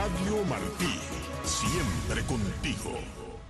Radio Martí, siempre contigo.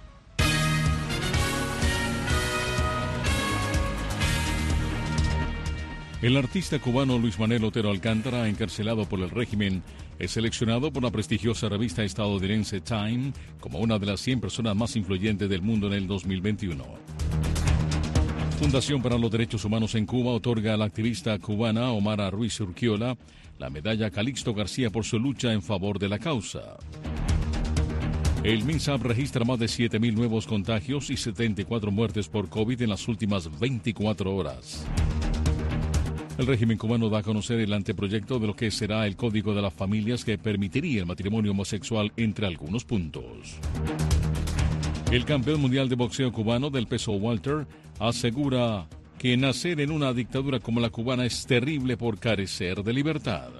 El artista cubano Luis Manuel Otero Alcántara, encarcelado por el régimen, es seleccionado por la prestigiosa revista estadounidense Time como una de las 100 personas más influyentes del mundo en el 2021. Fundación para los Derechos Humanos en Cuba otorga a la activista cubana Omara Ruiz Urquiola la medalla Calixto García por su lucha en favor de la causa. El MINSAP registra más de 7.000 nuevos contagios y 74 muertes por COVID en las últimas 24 horas. El régimen cubano da a conocer el anteproyecto de lo que será el Código de las Familias que permitiría el matrimonio homosexual entre algunos puntos. El campeón mundial de boxeo cubano del peso welter asegura que nacer en una dictadura como la cubana es terrible por carecer de libertad.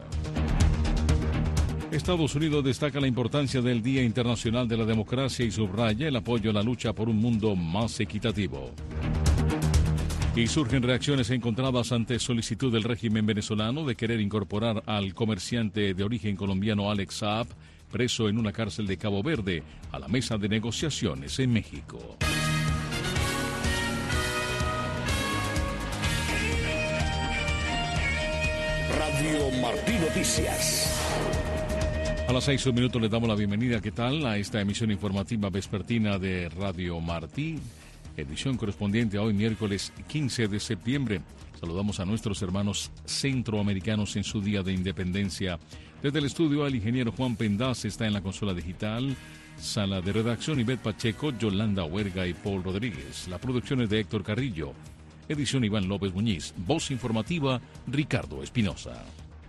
Estados Unidos destaca la importancia del Día Internacional de la Democracia y subraya el apoyo a la lucha por un mundo más equitativo. Y surgen reacciones encontradas ante solicitud del régimen venezolano de querer incorporar al comerciante de origen colombiano Alex Saab, preso en una cárcel de Cabo Verde, a la mesa de negociaciones en México. Radio Martí Noticias. A las 6:01 les damos la bienvenida, ¿qué tal?, a esta emisión informativa vespertina de Radio Martí. Edición correspondiente a hoy, miércoles 15 de septiembre. Saludamos a nuestros hermanos centroamericanos en su Día de Independencia. Desde el estudio, el ingeniero Juan Pendaz está en la consola digital. Sala de redacción, Ivette Pacheco, Yolanda Huerga y Paul Rodríguez. La producción es de Héctor Carrillo. Edición Iván López Muñiz. Voz informativa, Ricardo Espinosa.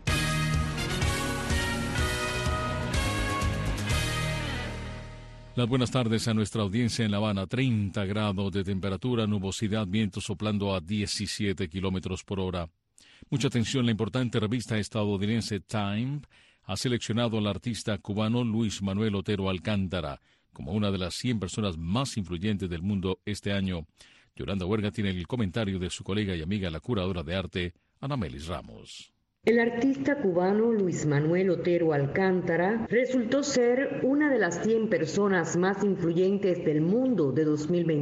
Las buenas tardes a nuestra audiencia en La Habana. 30 grados de temperatura, nubosidad, viento soplando a 17 kilómetros por hora. Mucha atención, la importante revista estadounidense Time ha seleccionado al artista cubano Luis Manuel Otero Alcántara como una de las 100 personas más influyentes del mundo este año. Yolanda Huerga tiene el comentario de su colega y amiga, la curadora de arte, Anamelis Ramos. El artista cubano Luis Manuel Otero Alcántara resultó ser una de las 100 personas más influyentes del mundo de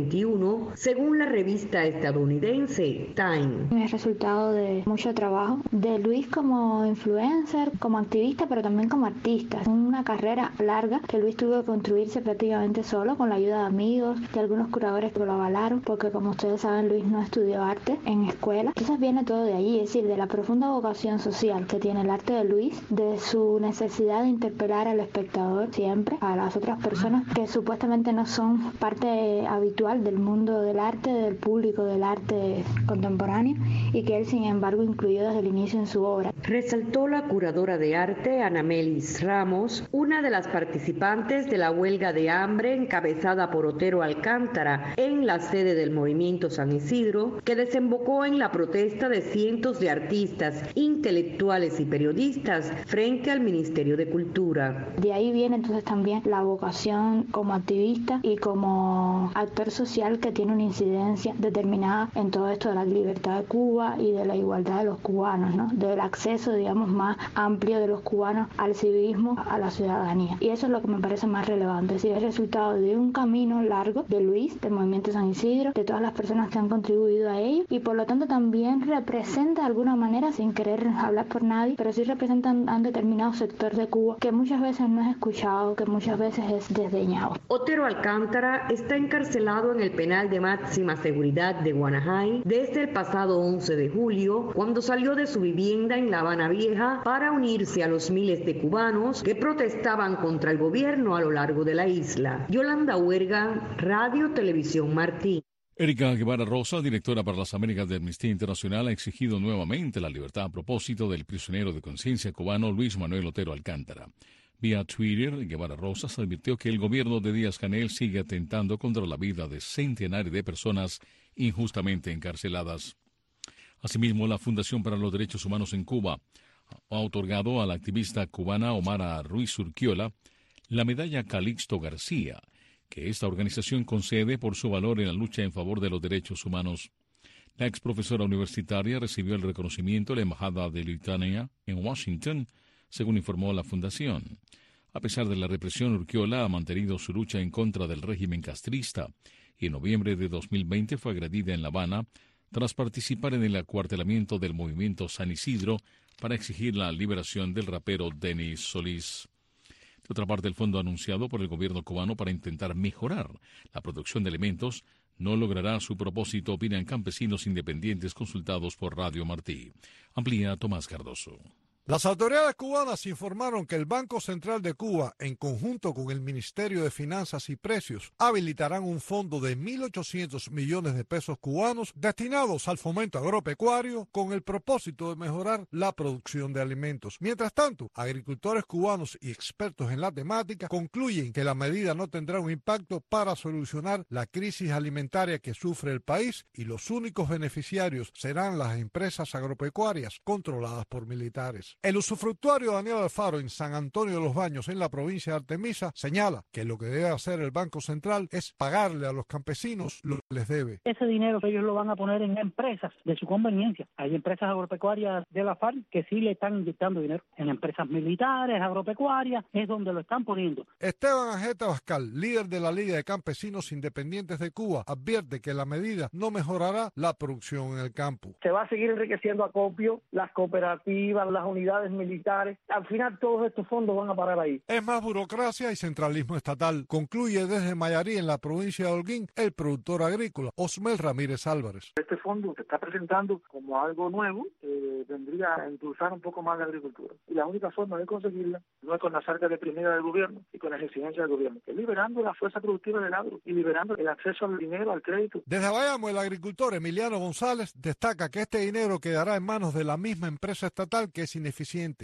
2021, según la revista estadounidense Time. Es resultado de mucho trabajo de Luis como influencer, como activista, pero también como artista. Una carrera larga que Luis tuvo que construirse prácticamente solo, con la ayuda de amigos, de algunos curadores que lo avalaron, porque como ustedes saben, Luis no estudió arte en escuela. Entonces viene todo de allí, es decir, de la profunda vocación social que tiene el arte de Luis, de su necesidad de interpelar al espectador siempre, a las otras personas que supuestamente no son parte habitual del mundo del arte, del público del arte contemporáneo, y que él sin embargo incluyó desde el inicio en su obra. Resaltó la curadora de arte Anamelis Ramos, una de las participantes de la huelga de hambre encabezada por Otero Alcántara en la sede del Movimiento San Isidro, que desembocó en la protesta de cientos de artistas, intelectuales y periodistas frente al Ministerio de Cultura. De ahí viene entonces también la vocación como activista y como actor social que tiene una incidencia determinada en todo esto de la libertad de Cuba y de la igualdad de los cubanos, ¿no? Del acceso, digamos, más amplio de los cubanos al civismo, a la ciudadanía. Y eso es lo que me parece más relevante, es decir, es resultado de un camino largo de Luis, del Movimiento San Isidro, de todas las personas que han contribuido a ello, y por lo tanto también representa de alguna manera, sin querer hablar por nadie, pero sí representan a un determinado sector de Cuba que muchas veces no es escuchado, que muchas veces es desdeñado. Otero Alcántara está encarcelado en el penal de máxima seguridad de Guanajay desde el pasado 11 de julio, cuando salió de su vivienda en La Habana Vieja para unirse a los miles de cubanos que protestaban contra el gobierno a lo largo de la isla. Yolanda Huerga, Radio Televisión Martí. Erika Guevara Rosa, directora para las Américas de Amnistía Internacional, ha exigido nuevamente la libertad a propósito del prisionero de conciencia cubano Luis Manuel Otero Alcántara. Vía Twitter, Guevara Rosas advirtió que el gobierno de Díaz-Canel sigue atentando contra la vida de centenares de personas injustamente encarceladas. Asimismo, la Fundación para los Derechos Humanos en Cuba ha otorgado a la activista cubana Omara Ruiz Urquiola la medalla Calixto García, que esta organización concede por su valor en la lucha en favor de los derechos humanos. La ex profesora universitaria recibió el reconocimiento de la Embajada de Lituania en Washington, según informó la Fundación. A pesar de la represión, Urquiola ha mantenido su lucha en contra del régimen castrista y en noviembre de 2020 fue agredida en La Habana tras participar en el acuartelamiento del movimiento San Isidro para exigir la liberación del rapero Denis Solís. De otra parte, el fondo anunciado por el gobierno cubano para intentar mejorar la producción de alimentos no logrará su propósito, opinan campesinos independientes consultados por Radio Martí. Amplía Tomás Cardoso. Las autoridades cubanas informaron que el Banco Central de Cuba, en conjunto con el Ministerio de Finanzas y Precios, habilitarán un fondo de 1.800 millones de pesos cubanos destinados al fomento agropecuario con el propósito de mejorar la producción de alimentos. Mientras tanto, agricultores cubanos y expertos en la temática concluyen que la medida no tendrá un impacto para solucionar la crisis alimentaria que sufre el país y los únicos beneficiarios serán las empresas agropecuarias controladas por militares. El usufructuario Daniel Alfaro en San Antonio de los Baños, en la provincia de Artemisa, señala que lo que debe hacer el Banco Central es pagarle a los campesinos lo que les debe. Ese dinero ellos lo van a poner en empresas de su conveniencia. Hay empresas agropecuarias de la FARC que sí le están inyectando dinero. En empresas militares, agropecuarias, es donde lo están poniendo. Esteban Ajeta Bascal, líder de la Liga de Campesinos Independientes de Cuba, advierte que la medida no mejorará la producción en el campo. Se va a seguir enriqueciendo acopio, las cooperativas, las unidades militares. Al final todos estos fondos van a parar ahí. Es más burocracia y centralismo estatal, concluye desde Mayarí, en la provincia de Holguín, el productor agrícola Osmel Ramírez Álvarez. Este fondo se está presentando como algo nuevo que vendría a impulsar un poco más la agricultura. Y la única forma de conseguirla no es con las arcas de primera del gobierno y con las exigencias del gobierno, es liberando la fuerza productiva del agro y liberando el acceso al dinero, al crédito. Desde Bayamo, el agricultor Emiliano González destaca que este dinero quedará en manos de la misma empresa estatal que es ineficiente.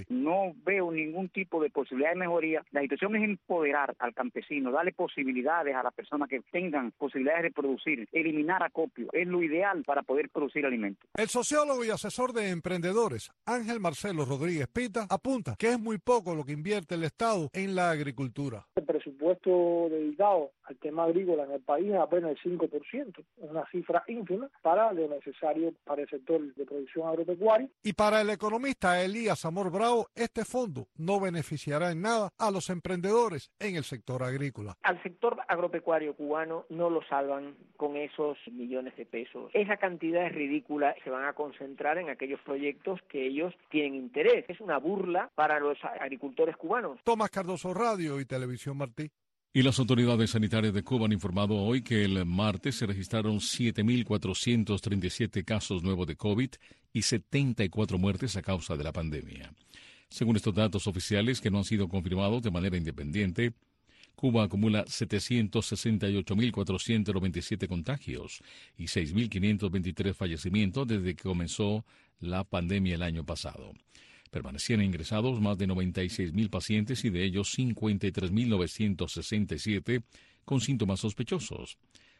No veo ningún tipo de posibilidad de mejoría. La intención es empoderar al campesino, darle posibilidades a las personas que tengan posibilidades de producir, eliminar acopio. Es lo ideal para poder producir alimentos. El sociólogo y asesor de emprendedores Ángel Marcelo Rodríguez Pita apunta que es muy poco lo que invierte el Estado en la agricultura. El presupuesto dedicado al tema agrícola en el país es apenas el 5%, una cifra ínfima para lo necesario para el sector de producción agropecuaria. Y para el economista Elías Amor Bravo, este fondo no beneficiará en nada a los emprendedores en el sector agrícola. Al sector agropecuario cubano no lo salvan con esos millones de pesos. Esa cantidad es ridícula, se van a concentrar en aquellos proyectos que ellos tienen interés. Es una burla para los agricultores cubanos. Tomás Cardoso, Radio y Televisión Martí. Y las autoridades sanitarias de Cuba han informado hoy que el martes se registraron 7.437 casos nuevos de COVID y 74 muertes a causa de la pandemia. Según estos datos oficiales, que no han sido confirmados de manera independiente, Cuba acumula 768.497 contagios y 6.523 fallecimientos desde que comenzó la pandemia el año pasado. Permanecían ingresados más de 96.000 pacientes y de ellos 53.967 con síntomas sospechosos.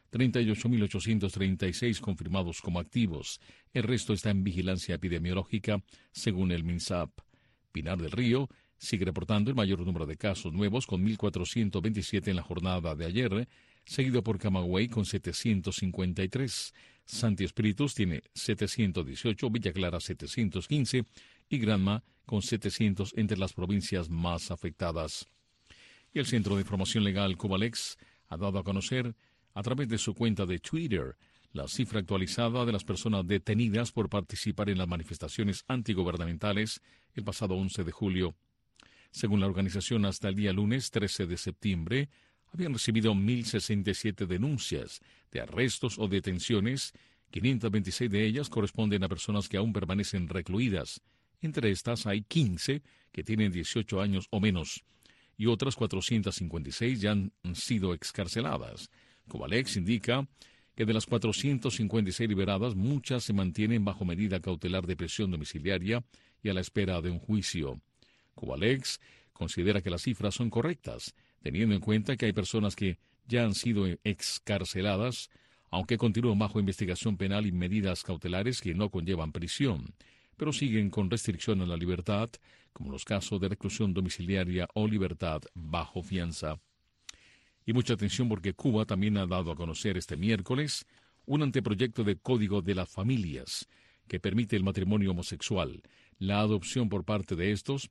38.836 confirmados como activos. El resto está en vigilancia epidemiológica, según el MINSAP. Pinar del Río sigue reportando el mayor número de casos nuevos, con 1.427 en la jornada de ayer, seguido por Camagüey con 753. Santi Espíritus tiene 718, Villa Clara 715 y Granma con 700 entre las provincias más afectadas. Y el Centro de Información Legal Cubalex ha dado a conocer a través de su cuenta de Twitter la cifra actualizada de las personas detenidas por participar en las manifestaciones antigubernamentales el pasado 11 de julio. Según la organización, hasta el día lunes 13 de septiembre, habían recibido 1.067 denuncias de arrestos o detenciones. 526 de ellas corresponden a personas que aún permanecen recluidas. Entre estas hay 15 que tienen 18 años o menos, y otras 456 ya han sido excarceladas. Cubalex indica que de las 456 liberadas, muchas se mantienen bajo medida cautelar de prisión domiciliaria y a la espera de un juicio. Cubalex considera que las cifras son correctas, teniendo en cuenta que hay personas que ya han sido excarceladas, aunque continúan bajo investigación penal y medidas cautelares que no conllevan prisión, pero siguen con restricción a la libertad, como los casos de reclusión domiciliaria o libertad bajo fianza. Y mucha atención porque Cuba también ha dado a conocer este miércoles un anteproyecto de Código de las Familias que permite el matrimonio homosexual, la adopción por parte de estos,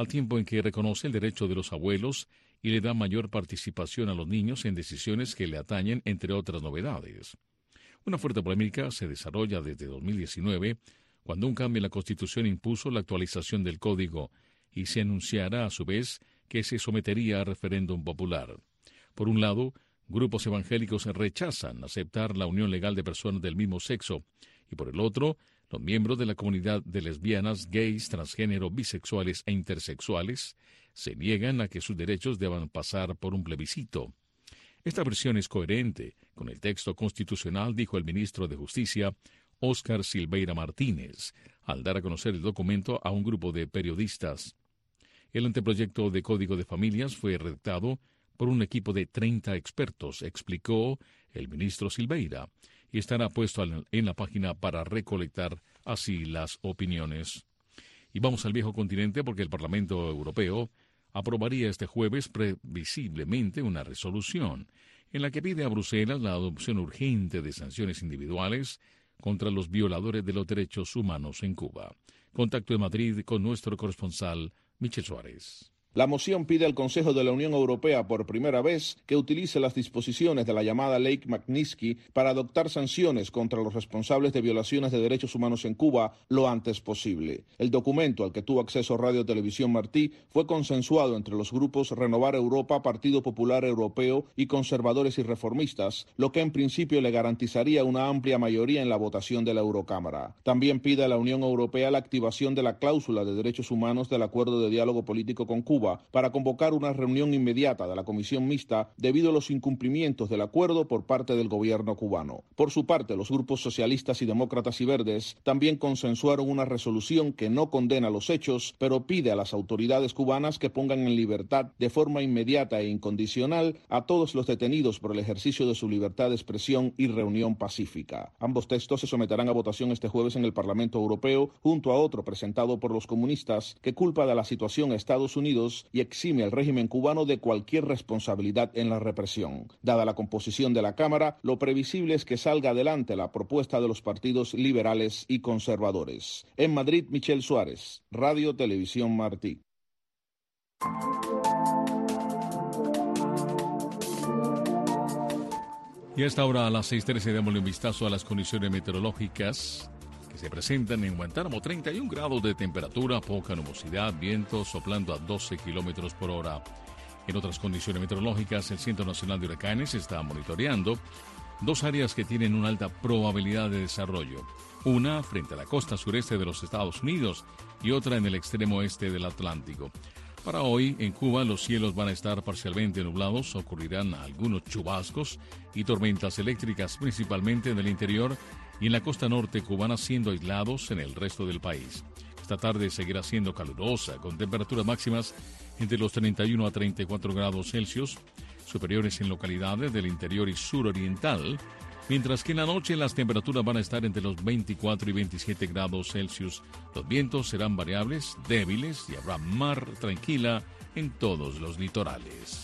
al tiempo en que reconoce el derecho de los abuelos y le da mayor participación a los niños en decisiones que le atañen, entre otras novedades. Una fuerte polémica se desarrolla desde 2019, cuando un cambio en la Constitución impuso la actualización del Código y se anunciará a su vez que se sometería a referéndum popular. Por un lado, grupos evangélicos rechazan aceptar la unión legal de personas del mismo sexo, y por el otro, los miembros de la comunidad de lesbianas, gays, transgénero, bisexuales e intersexuales se niegan a que sus derechos deban pasar por un plebiscito. Esta versión es coherente con el texto constitucional, dijo el ministro de Justicia, Óscar Silveira Martínez, al dar a conocer el documento a un grupo de periodistas. El anteproyecto de Código de Familias fue redactado por un equipo de 30 expertos, explicó el ministro Silveira, y estará puesto en la página para recolectar así las opiniones. Y vamos al viejo continente porque el Parlamento Europeo aprobaría este jueves previsiblemente una resolución en la que pide a Bruselas la adopción urgente de sanciones individuales contra los violadores de los derechos humanos en Cuba. Contacto en Madrid con nuestro corresponsal Michel Suárez. La moción pide al Consejo de la Unión Europea por primera vez que utilice las disposiciones de la llamada Ley Magnitsky para adoptar sanciones contra los responsables de violaciones de derechos humanos en Cuba lo antes posible. El documento al que tuvo acceso Radio Televisión Martí fue consensuado entre los grupos Renovar Europa, Partido Popular Europeo y Conservadores y Reformistas, lo que en principio le garantizaría una amplia mayoría en la votación de la Eurocámara. También pide a la Unión Europea la activación de la cláusula de derechos humanos del Acuerdo de Diálogo Político con Cuba para convocar una reunión inmediata de la Comisión Mixta debido a los incumplimientos del acuerdo por parte del gobierno cubano. Por su parte, los grupos socialistas y demócratas y verdes también consensuaron una resolución que no condena los hechos, pero pide a las autoridades cubanas que pongan en libertad de forma inmediata e incondicional a todos los detenidos por el ejercicio de su libertad de expresión y reunión pacífica. Ambos textos se someterán a votación este jueves en el Parlamento Europeo, junto a otro presentado por los comunistas que culpa de la situación a Estados Unidos y exime al régimen cubano de cualquier responsabilidad en la represión. Dada la composición de la Cámara, lo previsible es que salga adelante la propuesta de los partidos liberales y conservadores. En Madrid, Michel Suárez, Radio Televisión Martí. Y a esta hora, a las 6:13, démosle un vistazo a las condiciones meteorológicas que se presentan en Guantánamo. 31 grados de temperatura, poca nubosidad, viento soplando a 12 kilómetros por hora. En otras condiciones meteorológicas, el Centro Nacional de Huracanes está monitoreando dos áreas que tienen una alta probabilidad de desarrollo. Una frente a la costa sureste de los Estados Unidos y otra en el extremo este del Atlántico. Para hoy, en Cuba, los cielos van a estar parcialmente nublados, ocurrirán algunos chubascos y tormentas eléctricas, principalmente en el interior y en la costa norte cubana, siendo aislados en el resto del país. Esta tarde seguirá siendo calurosa, con temperaturas máximas entre los 31 a 34 grados Celsius, superiores en localidades del interior y suroriental, mientras que en la noche las temperaturas van a estar entre los 24 y 27 grados Celsius. Los vientos serán variables, débiles, y habrá mar tranquila en todos los litorales.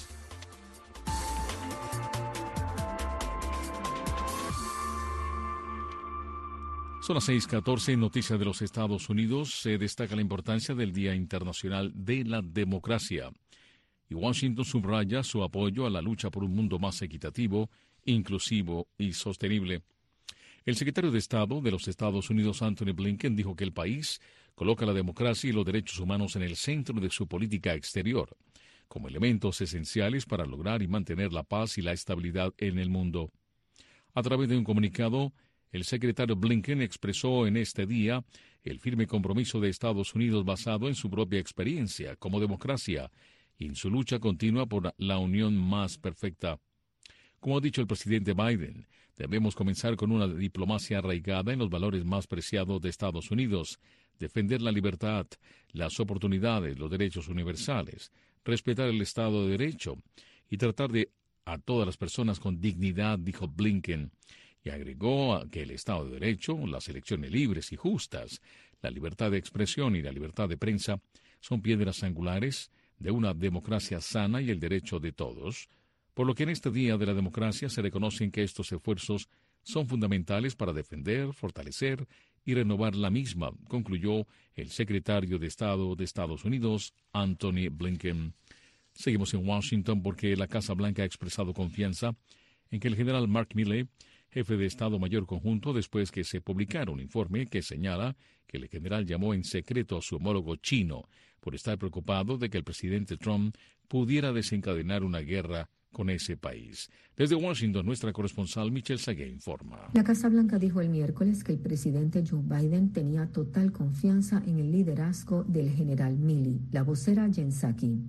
Son las 6:14, noticias de los Estados Unidos. Se destaca la importancia del Día Internacional de la Democracia. Y Washington subraya su apoyo a la lucha por un mundo más equitativo, inclusivo y sostenible. El secretario de Estado de los Estados Unidos, Anthony Blinken, dijo que el país coloca la democracia y los derechos humanos en el centro de su política exterior, como elementos esenciales para lograr y mantener la paz y la estabilidad en el mundo. A través de un comunicado, el secretario Blinken expresó en este día el firme compromiso de Estados Unidos basado en su propia experiencia como democracia y en su lucha continua por la unión más perfecta. Como ha dicho el presidente Biden, debemos comenzar con una diplomacia arraigada en los valores más preciados de Estados Unidos, defender la libertad, las oportunidades, los derechos universales, respetar el Estado de Derecho y tratar a todas las personas con dignidad, dijo Blinken. Y agregó que el Estado de Derecho, las elecciones libres y justas, la libertad de expresión y la libertad de prensa son piedras angulares de una democracia sana y el derecho de todos, por lo que en este Día de la Democracia se reconocen que estos esfuerzos son fundamentales para defender, fortalecer y renovar la misma, concluyó el secretario de Estado de Estados Unidos, Anthony Blinken. Seguimos en Washington porque la Casa Blanca ha expresado confianza en que el general Mark Milley, jefe de Estado Mayor Conjunto, después que se publicara un informe que señala que el general llamó en secreto a su homólogo chino por estar preocupado de que el presidente Trump pudiera desencadenar una guerra con ese país. Desde Washington, nuestra corresponsal Michelle Sagué informa. La Casa Blanca dijo el miércoles que el presidente Joe Biden tenía total confianza en el liderazgo del general Milley. La vocera Jen Psaki.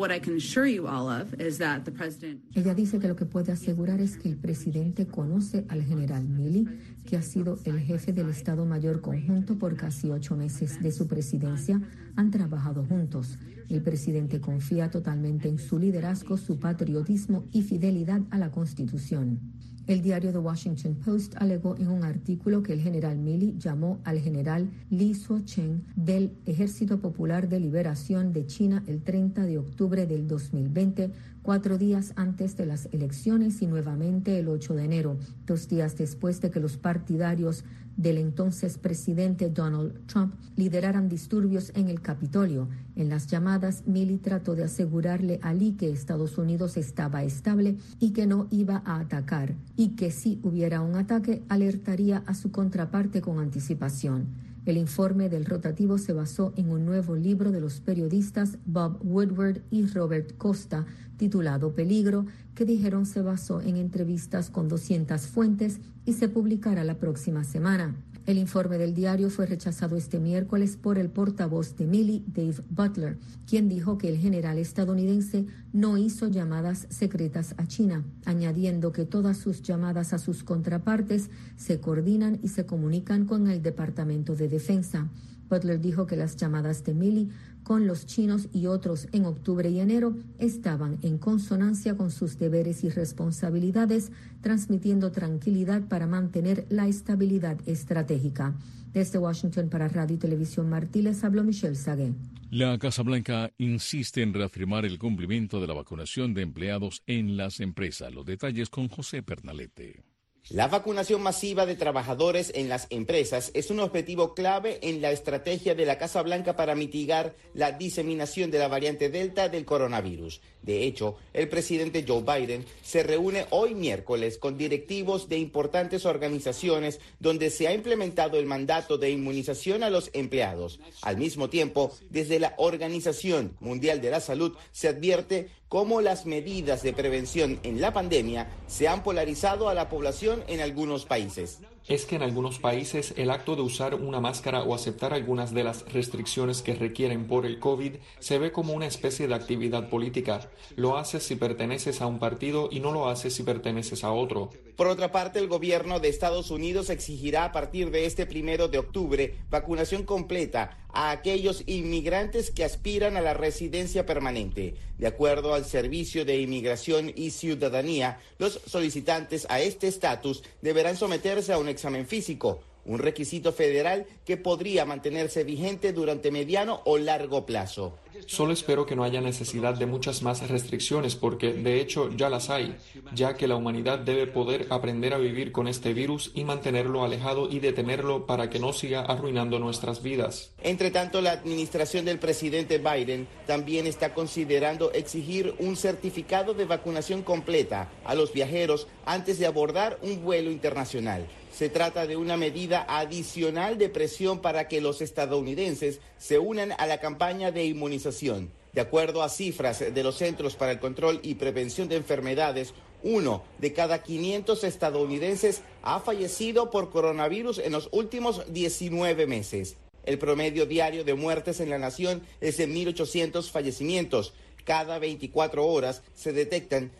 Ella dice que lo que puede asegurar es que el presidente conoce al general Milley, que ha sido el jefe del Estado Mayor Conjunto por casi 8 meses de su presidencia. Han trabajado juntos. El presidente confía totalmente en su liderazgo, su patriotismo y fidelidad a la Constitución. El diario The Washington Post alegó en un artículo que el general Milley llamó al general Li Suo-cheng del Ejército Popular de Liberación de China el 30 de octubre del 2020, 4 días antes de las elecciones y nuevamente el 8 de enero, 2 días después de que los partidarios del entonces presidente Donald Trump lideraran disturbios en el Capitolio. En las llamadas, Milley trató de asegurarle a Lee que Estados Unidos estaba estable y que no iba a atacar, y que si hubiera un ataque, alertaría a su contraparte con anticipación. El informe del rotativo se basó en un nuevo libro de los periodistas Bob Woodward y Robert Costa, titulado Peligro, que dijeron se basó en entrevistas con 200 fuentes y se publicará la próxima semana. El informe del diario fue rechazado este miércoles por el portavoz de Milley, Dave Butler, quien dijo que el general estadounidense no hizo llamadas secretas a China, añadiendo que todas sus llamadas a sus contrapartes se coordinan y se comunican con el Departamento de Defensa. Butler dijo que las llamadas de Milley con los chinos y otros en octubre y enero estaban en consonancia con sus deberes y responsabilidades, transmitiendo tranquilidad para mantener la estabilidad estratégica. Desde Washington para Radio y Televisión Martí les habló Michelle Sagué. La Casa Blanca insiste en reafirmar el cumplimiento de la vacunación de empleados en las empresas. Los detalles con José Pernalete. La vacunación masiva de trabajadores en las empresas es un objetivo clave en la estrategia de la Casa Blanca para mitigar la diseminación de la variante Delta del coronavirus. De hecho, el presidente Joe Biden se reúne hoy miércoles con directivos de importantes organizaciones donde se ha implementado el mandato de inmunización a los empleados. Al mismo tiempo, desde la Organización Mundial de la Salud se advierte cómo las medidas de prevención en la pandemia se han polarizado a la población en algunos países. Es que en algunos países el acto de usar una máscara o aceptar algunas de las restricciones que requieren por el COVID se ve como una especie de actividad política. Lo haces si perteneces a un partido y no lo haces si perteneces a otro. Por otra parte, el gobierno de Estados Unidos exigirá a partir de este 1 de octubre vacunación completa a aquellos inmigrantes que aspiran a la residencia permanente. De acuerdo al Servicio de Inmigración y Ciudadanía, los solicitantes a este estatus deberán someterse a un examen físico, un requisito federal que podría mantenerse vigente durante mediano o largo plazo. Solo espero que no haya necesidad de muchas más restricciones porque, de hecho, ya las hay, ya que la humanidad debe poder aprender a vivir con este virus y mantenerlo alejado y detenerlo para que no siga arruinando nuestras vidas. Entre tanto, la administración del presidente Biden también está considerando exigir un certificado de vacunación completa a los viajeros antes de abordar un vuelo internacional. Se trata de una medida adicional de presión para que los estadounidenses se unan a la campaña de inmunización. De acuerdo a cifras de los Centros para el Control y Prevención de Enfermedades, 1 de cada 500 estadounidenses ha fallecido por coronavirus en los últimos 19 meses. El promedio diario de muertes en la nación es de 1.800 fallecimientos. Cada 24 horas se detectan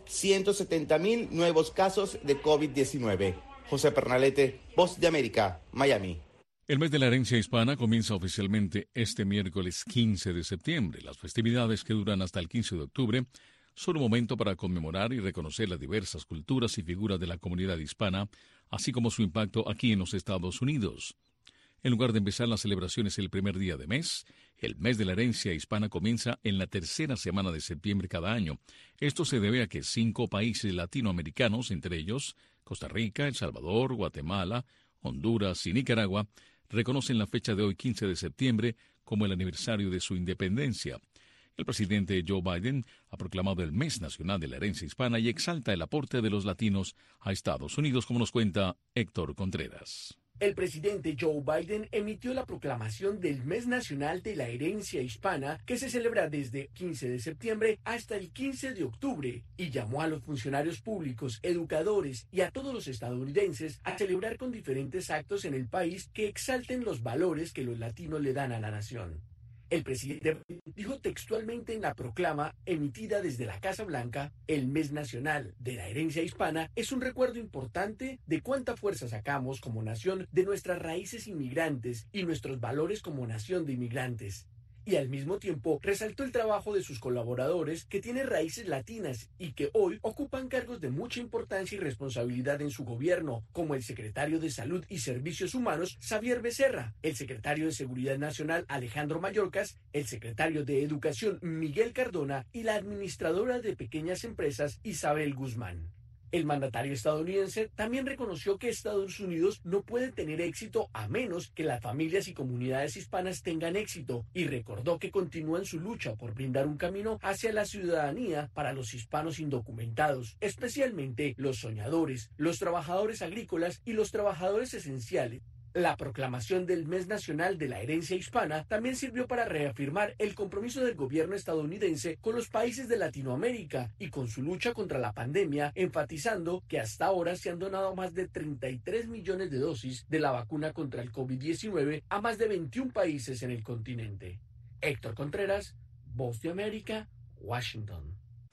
170,000 nuevos casos de COVID-19. José Pernalete, Voz de América, Miami. El mes de la herencia hispana comienza oficialmente este miércoles 15 de septiembre. Las festividades, que duran hasta el 15 de octubre, son un momento para conmemorar y reconocer las diversas culturas y figuras de la comunidad hispana, así como su impacto aquí en los Estados Unidos. En lugar de empezar las celebraciones el primer día de mes, el mes de la herencia hispana comienza en la tercera semana de septiembre cada año. Esto se debe a que 5 países latinoamericanos, entre ellos Costa Rica, El Salvador, Guatemala, Honduras y Nicaragua, reconocen la fecha de hoy, 15 de septiembre, como el aniversario de su independencia. El presidente Joe Biden ha proclamado el Mes Nacional de la Herencia Hispana y exalta el aporte de los latinos a Estados Unidos, como nos cuenta Héctor Contreras. El presidente Joe Biden emitió la proclamación del Mes Nacional de la Herencia Hispana, que se celebra desde 15 de septiembre hasta el 15 de octubre, y llamó a los funcionarios públicos, educadores y a todos los estadounidenses a celebrar con diferentes actos en el país que exalten los valores que los latinos le dan a la nación. El presidente dijo textualmente en la proclama emitida desde la Casa Blanca: el Mes Nacional de la Herencia Hispana es un recuerdo importante de cuánta fuerza sacamos como nación de nuestras raíces inmigrantes y nuestros valores como nación de inmigrantes. Y al mismo tiempo resaltó el trabajo de sus colaboradores que tienen raíces latinas y que hoy ocupan cargos de mucha importancia y responsabilidad en su gobierno, como el secretario de Salud y Servicios Humanos, Xavier Becerra, el secretario de Seguridad Nacional, Alejandro Mayorkas, el secretario de Educación, Miguel Cardona, y la administradora de pequeñas empresas, Isabel Guzmán. El mandatario estadounidense también reconoció que Estados Unidos no puede tener éxito a menos que las familias y comunidades hispanas tengan éxito, y recordó que continúan su lucha por brindar un camino hacia la ciudadanía para los hispanos indocumentados, especialmente los soñadores, los trabajadores agrícolas y los trabajadores esenciales. La proclamación del Mes Nacional de la Herencia Hispana también sirvió para reafirmar el compromiso del gobierno estadounidense con los países de Latinoamérica y con su lucha contra la pandemia, enfatizando que hasta ahora se han donado más de 33 millones de dosis de la vacuna contra el COVID-19 a más de 21 países en el continente. Héctor Contreras, Voz de América, Washington.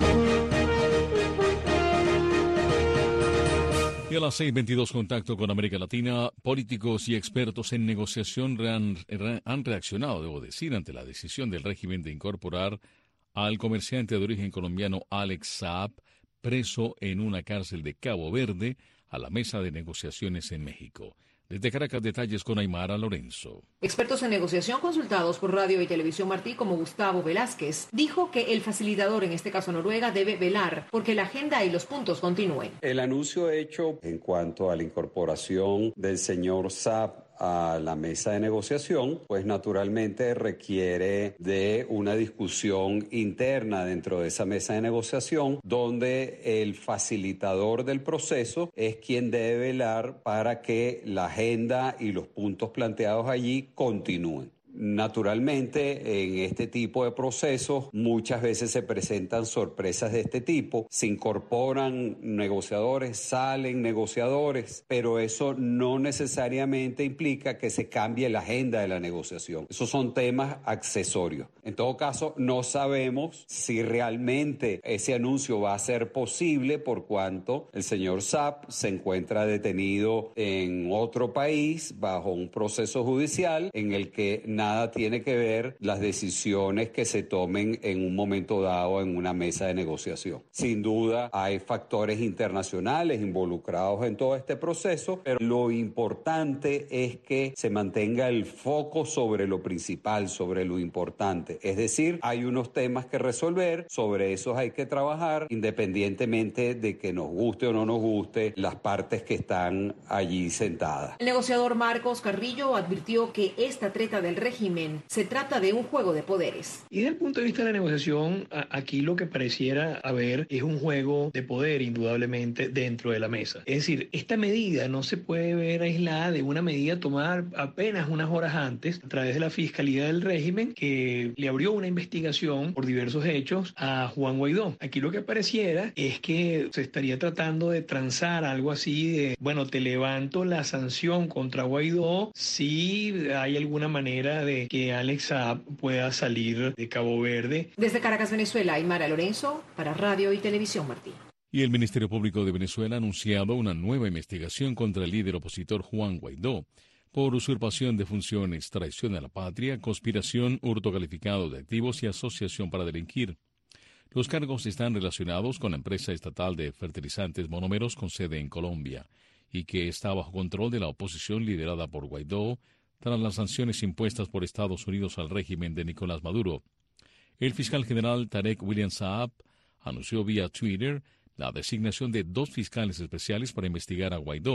Y a las 6:22, contacto con América Latina. Políticos y expertos en negociación han reaccionado, debo decir, ante la decisión del régimen de incorporar al comerciante de origen colombiano Alex Saab, preso en una cárcel de Cabo Verde, a la mesa de negociaciones en México. Desde Caracas, detalles con Aymara Lorenzo. Expertos en negociación consultados por Radio y Televisión Martí, como Gustavo Velázquez, dijo que el facilitador, en este caso Noruega, debe velar porque la agenda y los puntos continúen. El anuncio hecho en cuanto a la incorporación del señor Saab a la mesa de negociación, pues naturalmente requiere de una discusión interna dentro de esa mesa de negociación, donde el facilitador del proceso es quien debe velar para que la agenda y los puntos planteados allí continúen. Naturalmente, en este tipo de procesos muchas veces se presentan sorpresas de este tipo, se incorporan negociadores, salen negociadores, pero eso no necesariamente implica que se cambie la agenda de la negociación. Esos son temas accesorios. En todo caso, no sabemos si realmente ese anuncio va a ser posible, por cuanto el señor Saab se encuentra detenido en otro país bajo un proceso judicial en el que nada tiene que ver las decisiones que se tomen en un momento dado en una mesa de negociación. Sin duda hay factores internacionales involucrados en todo este proceso, pero lo importante es que se mantenga el foco sobre lo principal, sobre lo importante. Es decir, hay unos temas que resolver, sobre esos hay que trabajar, independientemente de que nos guste o no nos guste las partes que están allí sentadas. El negociador Marcos Carrillo advirtió que esta treta del régimen se trata de un juego de poderes. Y desde el punto de vista de la negociación, aquí lo que pareciera haber es un juego de poder, indudablemente, dentro de la mesa. Es decir, esta medida no se puede ver aislada de una medida tomada apenas unas horas antes a través de la Fiscalía del régimen, que le abrió una investigación por diversos hechos a Juan Guaidó. Aquí lo que pareciera es que se estaría tratando de transar algo así de, bueno, te levanto la sanción contra Guaidó si hay alguna manera de que Alex Saab pueda salir de Cabo Verde. Desde Caracas, Venezuela, Aymara Lorenzo, para Radio y Televisión Martí. Y el Ministerio Público de Venezuela ha anunciado una nueva investigación contra el líder opositor Juan Guaidó por usurpación de funciones, traición a la patria, conspiración, hurto calificado de activos y asociación para delinquir. Los cargos están relacionados con la empresa estatal de fertilizantes Monómeros con sede en Colombia y que está bajo control de la oposición liderada por Guaidó tras las sanciones impuestas por Estados Unidos al régimen de Nicolás Maduro. El fiscal general Tarek William Saab anunció vía Twitter la designación de 2 fiscales especiales para investigar a Guaidó,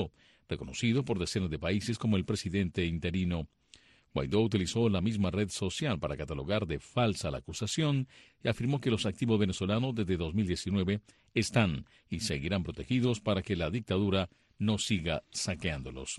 reconocido por decenas de países como el presidente interino. Guaidó utilizó la misma red social para catalogar de falsa la acusación y afirmó que los activos venezolanos desde 2019 están y seguirán protegidos para que la dictadura no siga saqueándolos.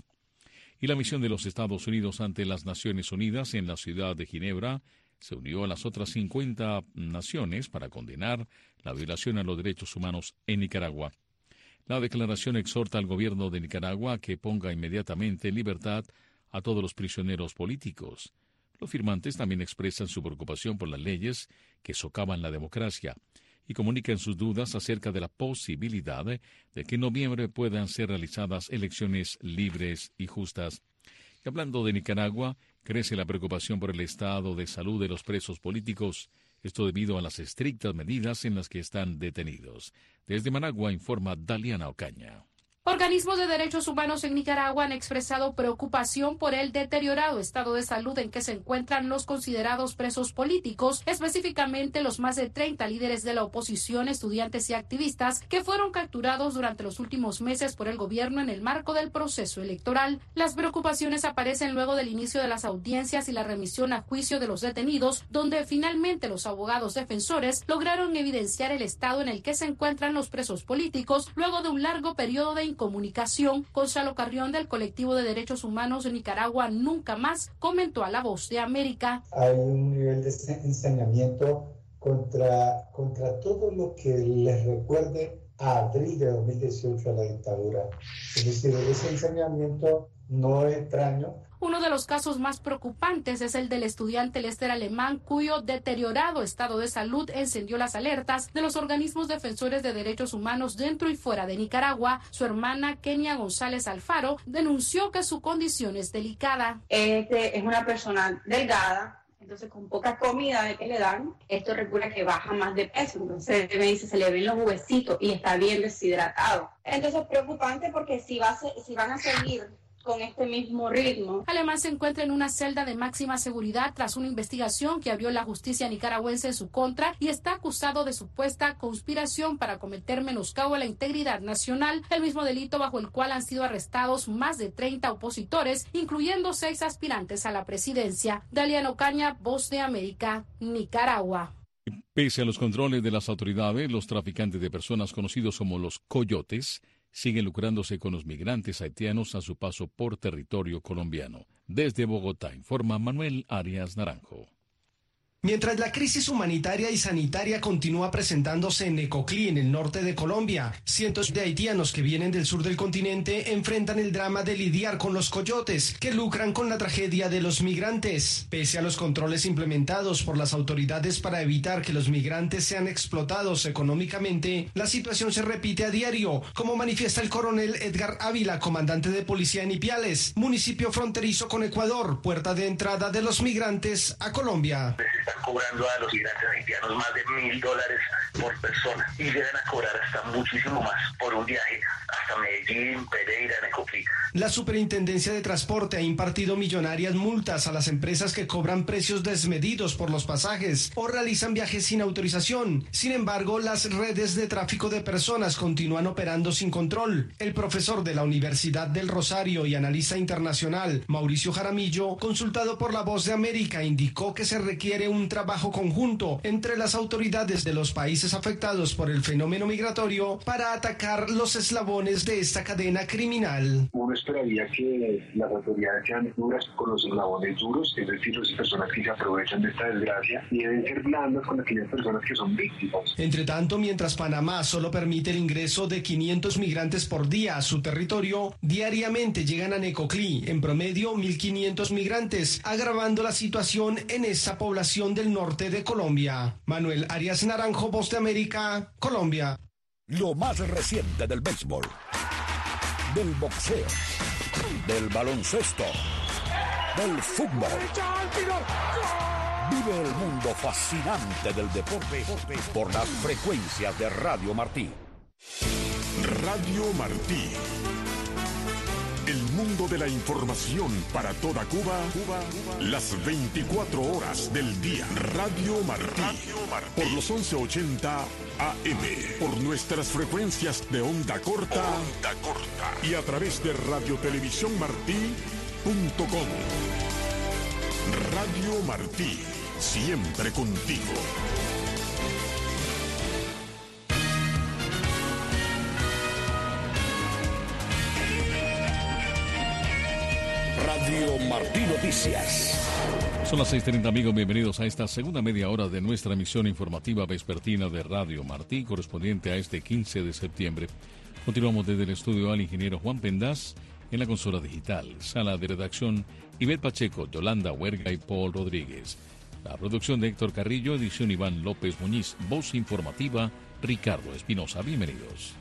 Y la misión de los Estados Unidos ante las Naciones Unidas en la ciudad de Ginebra se unió a las otras 50 naciones para condenar la violación a los derechos humanos en Nicaragua. La declaración exhorta al gobierno de Nicaragua a que ponga inmediatamente en libertad a todos los prisioneros políticos. Los firmantes también expresan su preocupación por las leyes que socavan la democracia y comunican sus dudas acerca de la posibilidad de que en noviembre puedan ser realizadas elecciones libres y justas. Y hablando de Nicaragua, crece la preocupación por el estado de salud de los presos políticos, esto debido a las estrictas medidas en las que están detenidos. Desde Managua informa Daliana Ocaña. Organismos de derechos humanos en Nicaragua han expresado preocupación por el deteriorado estado de salud en que se encuentran los considerados presos políticos, específicamente los más de 30 líderes de la oposición, estudiantes y activistas que fueron capturados durante los últimos meses por el gobierno en el marco del proceso electoral. Las preocupaciones aparecen luego del inicio de las audiencias y la remisión a juicio de los detenidos, donde finalmente los abogados defensores lograron evidenciar el estado en el que se encuentran los presos políticos luego de un largo periodo de incomunicación. Gonzalo Carrión, del colectivo de derechos humanos de Nicaragua Nunca Más, comentó a La Voz de América. Hay un nivel de ensañamiento contra todo lo que les recuerde a abril de 2018 a la dictadura. Es decir, ese ensañamiento no es extraño. Uno de los casos más preocupantes es el del estudiante Lester Alemán, cuyo deteriorado estado de salud encendió las alertas de los organismos defensores de derechos humanos dentro y fuera de Nicaragua. Su hermana, Kenia González Alfaro, denunció que su condición es delicada. Es una persona delgada, entonces con poca comida que le dan, esto recuerda que baja más de peso. Entonces me dice, se le ven los huesitos y está bien deshidratado. Entonces es preocupante porque si van a seguir con este mismo ritmo. Alemán se encuentra en una celda de máxima seguridad tras una investigación que abrió la justicia nicaragüense en su contra y está acusado de supuesta conspiración para cometer menoscabo a la integridad nacional, el mismo delito bajo el cual han sido arrestados más de 30 opositores, incluyendo 6 aspirantes a la presidencia. Daliana Ocaña, Voz de América, Nicaragua. Pese a los controles de las autoridades, los traficantes de personas conocidos como los coyotes siguen lucrándose con los migrantes haitianos a su paso por territorio colombiano. Desde Bogotá informa Manuel Arias Naranjo. Mientras la crisis humanitaria y sanitaria continúa presentándose en Necoclí, en el norte de Colombia, cientos de haitianos que vienen del sur del continente enfrentan el drama de lidiar con los coyotes, que lucran con la tragedia de los migrantes. Pese a los controles implementados por las autoridades para evitar que los migrantes sean explotados económicamente, la situación se repite a diario, como manifiesta el coronel Edgar Ávila, comandante de policía en Ipiales, municipio fronterizo con Ecuador, puerta de entrada de los migrantes a Colombia. Cobrando a los migrantes haitianos más de $1.000 por persona y llegan a cobrar hasta muchísimo más por un viaje hasta Medellín, Pereira, Necoclí. La Superintendencia de Transporte ha impartido millonarias multas a las empresas que cobran precios desmedidos por los pasajes o realizan viajes sin autorización. Sin embargo, las redes de tráfico de personas continúan operando sin control. El profesor de la Universidad del Rosario y analista internacional, Mauricio Jaramillo, consultado por La Voz de América, indicó que se requiere un trabajo conjunto entre las autoridades de los países afectados por el fenómeno migratorio para atacar los eslabones de esta cadena criminal. Uno esperaría que las autoridades sean duras con los eslabones duros, es decir, las personas que se aprovechan de esta desgracia, y deben ser blandas con aquellas personas que son víctimas. Entre tanto, mientras Panamá solo permite el ingreso de 500 migrantes por día a su territorio, diariamente llegan a Necoclí, en promedio 1.500 migrantes, agravando la situación en esa población del norte de Colombia. Manuel Arias Naranjo, Voz de América, Colombia. Lo más reciente del béisbol, del boxeo, del baloncesto, del fútbol. Vive el mundo fascinante del deporte por las frecuencias de Radio Martí. Radio Martí. El mundo de la información para toda Cuba, las 24 horas del día. Radio Martí, por los 1180 AM, por nuestras frecuencias de onda corta, y a través de radiotelevisiónmartí.com. Radio Martí, siempre contigo. Radio Martí Noticias. Son las 6:30, amigos. Bienvenidos a esta segunda media hora de nuestra emisión informativa vespertina de Radio Martí, correspondiente a este 15 de septiembre. Continuamos desde el estudio al ingeniero Juan Pendaz, en la consola digital, sala de redacción, Ivette Pacheco, Yolanda Huerga y Paul Rodríguez. La producción de Héctor Carrillo, edición Iván López Muñiz, voz informativa Ricardo Espinosa. Bienvenidos.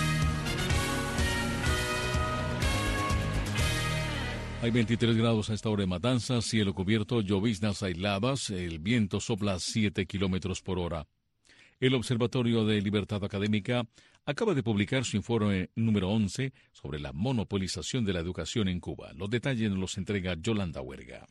Hay 23 grados a esta hora en Matanzas, cielo cubierto, lloviznas aisladas, el viento sopla a 7 kilómetros por hora. El Observatorio de Libertad Académica acaba de publicar su informe número 11 sobre la monopolización de la educación en Cuba. Los detalles nos los entrega Yolanda Huerga.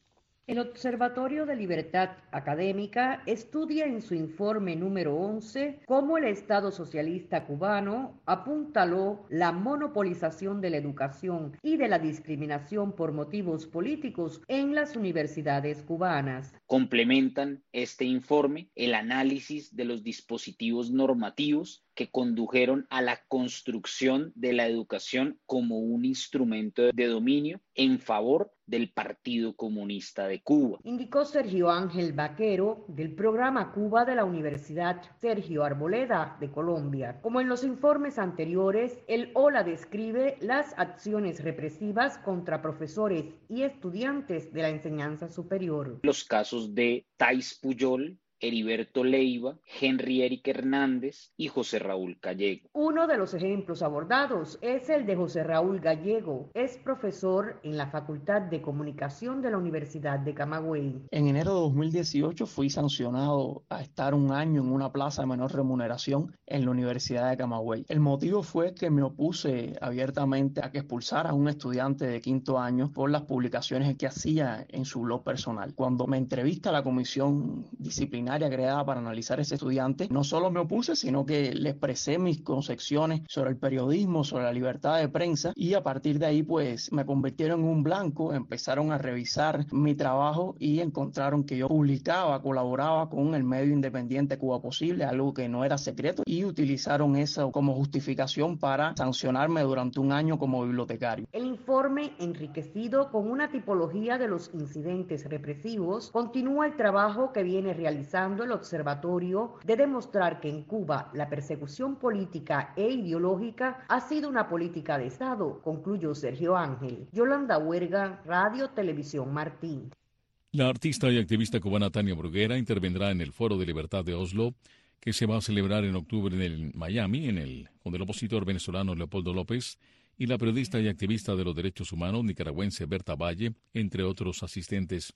El Observatorio de Libertad Académica estudia en su informe número 11 cómo el Estado socialista cubano apuntaló la monopolización de la educación y de la discriminación por motivos políticos en las universidades cubanas. Complementan este informe el análisis de los dispositivos normativos que condujeron a la construcción de la educación como un instrumento de dominio en favor del Partido Comunista de Cuba. Indicó Sergio Ángel Vaquero, del programa Cuba de la Universidad Sergio Arboleda de Colombia. Como en los informes anteriores, el OLA describe las acciones represivas contra profesores y estudiantes de la enseñanza superior. Los casos de Thais Puyol, Heriberto Leiva, Henry Eric Hernández y José Raúl Gallego. Uno de los ejemplos abordados es el de José Raúl Gallego. Es profesor en la Facultad de Comunicación de la Universidad de Camagüey. En enero de 2018 fui sancionado a estar un año en una plaza de menor remuneración en la Universidad de Camagüey. El motivo fue que me opuse abiertamente a que expulsara a un estudiante de quinto año por las publicaciones que hacía en su blog personal. Cuando me entrevista la comisión disciplinaria creada para analizar a ese estudiante, no solo me opuse, sino que le expresé mis concepciones sobre el periodismo, sobre la libertad de prensa, y a partir de ahí pues me convirtieron en un blanco, empezaron a revisar mi trabajo y encontraron que yo publicaba, colaboraba con el medio independiente Cuba Posible, algo que no era secreto, y utilizaron eso como justificación para sancionarme durante un año como bibliotecario. El informe, enriquecido con una tipología de los incidentes represivos, continúa el trabajo que viene realizando el observatorio de demostrar que en Cuba la persecución política e ideológica ha sido una política de Estado, concluyó Sergio Ángel. Yolanda Huerga, Radio Televisión Martí. La artista y activista cubana Tania Bruguera intervendrá en el Foro de Libertad de Oslo, que se va a celebrar en octubre en Miami, con el opositor venezolano Leopoldo López y la periodista y activista de los derechos humanos nicaragüense Berta Valle, entre otros asistentes.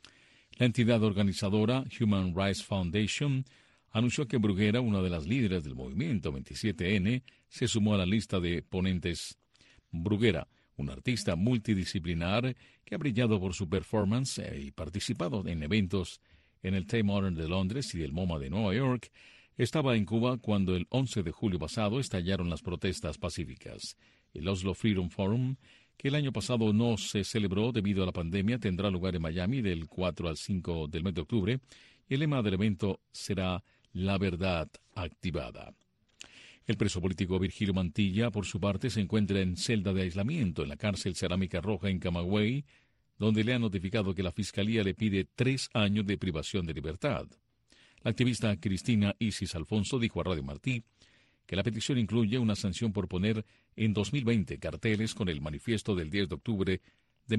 La entidad organizadora Human Rights Foundation anunció que Bruguera, una de las líderes del movimiento 27N, se sumó a la lista de ponentes. Bruguera, una artista multidisciplinar que ha brillado por su performance y participado en eventos en el Tate Modern de Londres y el MoMA de Nueva York, estaba en Cuba cuando el 11 de julio pasado estallaron las protestas pacíficas. El Oslo Freedom Forum, que el año pasado no se celebró debido a la pandemia, tendrá lugar en Miami del 4 al 5 del mes de octubre, y el lema del evento será La Verdad Activada. El preso político Virgilio Mantilla, por su parte, se encuentra en celda de aislamiento en la cárcel Cerámica Roja en Camagüey, donde le han notificado que la Fiscalía le pide 3 años de privación de libertad. La activista Cristina Isis Alfonso dijo a Radio Martí que la petición incluye una sanción por poner en 2020 carteles con el manifiesto del 10 de octubre de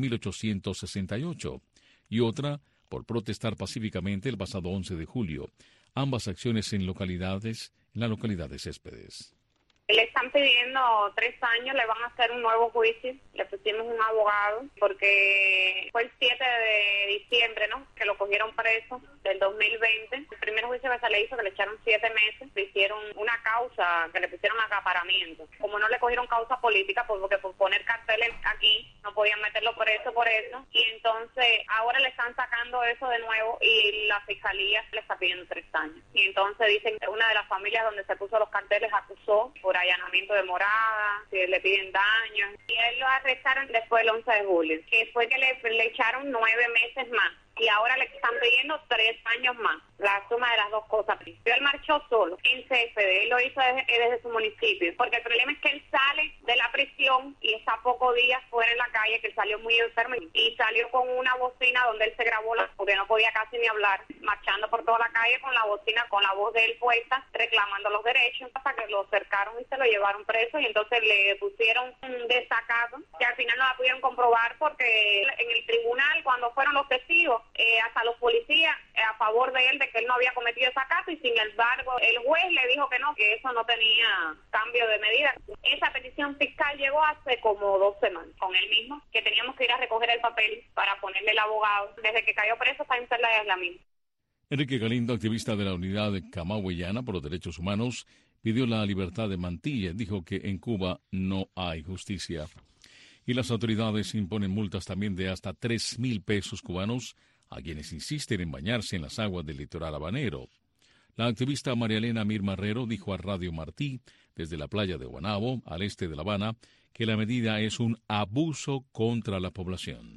1868 y otra por protestar pacíficamente el pasado 11 de julio, ambas acciones en la localidad de Céspedes. Le están pidiendo 3 años, le van a hacer un nuevo juicio, le pusimos un abogado porque fue el 7 de diciembre, ¿no?, que lo cogieron preso del 2020. El primer juicio que se le hizo, que le echaron 7 meses, le hicieron una causa que le pusieron acaparamiento. Como no le cogieron causa política, porque por poner carteles aquí no podían meterlo por eso. Y entonces ahora le están sacando eso de nuevo y la fiscalía le está pidiendo 3 años. Y entonces dicen que una de las familias donde se puso los carteles acusó por allanamiento de morada, que le piden daños. Y a él lo arrestaron después del 11 de julio, que fue que le echaron 9 meses más. Y ahora le están pidiendo 3 años más, la suma de las dos cosas. Él marchó solo en CFD, él lo hizo desde su municipio, porque el problema es que él sale de la prisión y está pocos días fuera en la calle, que él salió muy enfermo y salió con una bocina donde él se grabó, porque no podía casi ni hablar, marchando por toda la calle con la bocina, con la voz de él puesta, reclamando los derechos, hasta que lo cercaron y se lo llevaron preso, y entonces le pusieron un desacato, que al final no la pudieron comprobar porque en el tribunal, cuando fueron los testigos, hasta los policías a favor de él, de que él no había cometido desacato, y sin embargo el juez le dijo que no, que eso no tenía cambio de medida. Esa petición fiscal llegó hace como 2 semanas con él mismo, que teníamos que ir a recoger el papel para ponerle el abogado. Desde que cayó preso está en celda de aislamiento. Enrique Galindo, activista de la unidad camagüeyana por los derechos humanos, pidió la libertad de Mantilla. Dijo que en Cuba no hay justicia. Y las autoridades imponen multas también de hasta 3,000 pesos cubanos a quienes insisten en bañarse en las aguas del litoral habanero. La activista María Elena Mir Marrero dijo a Radio Martí, desde la playa de Guanabo, al este de La Habana, que la medida es un abuso contra la población.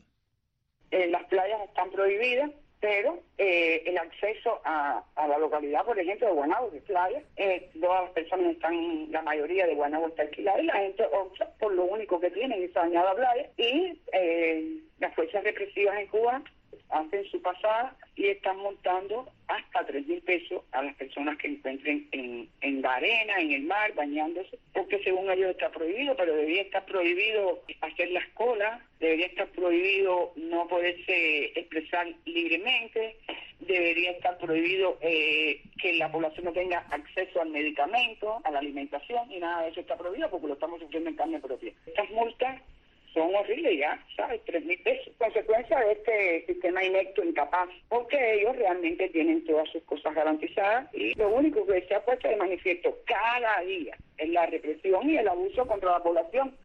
Las playas están prohibidas, pero el acceso a la localidad, por ejemplo, de Guanabo, de playa, todas las personas están, la mayoría de Guanabo está alquilada, y la gente opta por lo único que tienen, esa bañada playa, y las fuerzas represivas en Cuba hacen su pasada y están montando hasta 3,000 pesos a las personas que encuentren en la arena, en el mar, bañándose, porque según ellos está prohibido, pero debería estar prohibido hacer las colas, debería estar prohibido no poderse expresar libremente, debería estar prohibido que la población no tenga acceso al medicamento, a la alimentación, y nada de eso está prohibido porque lo estamos sufriendo en carne propia. Estas multas son horribles, ya, ¿sabes? 3,000 pesos. Consecuencia de este sistema inepto, incapaz, porque ellos realmente tienen todas sus cosas garantizadas, y lo único que se ha puesto de manifiesto cada día es la represión y el abuso contra la población.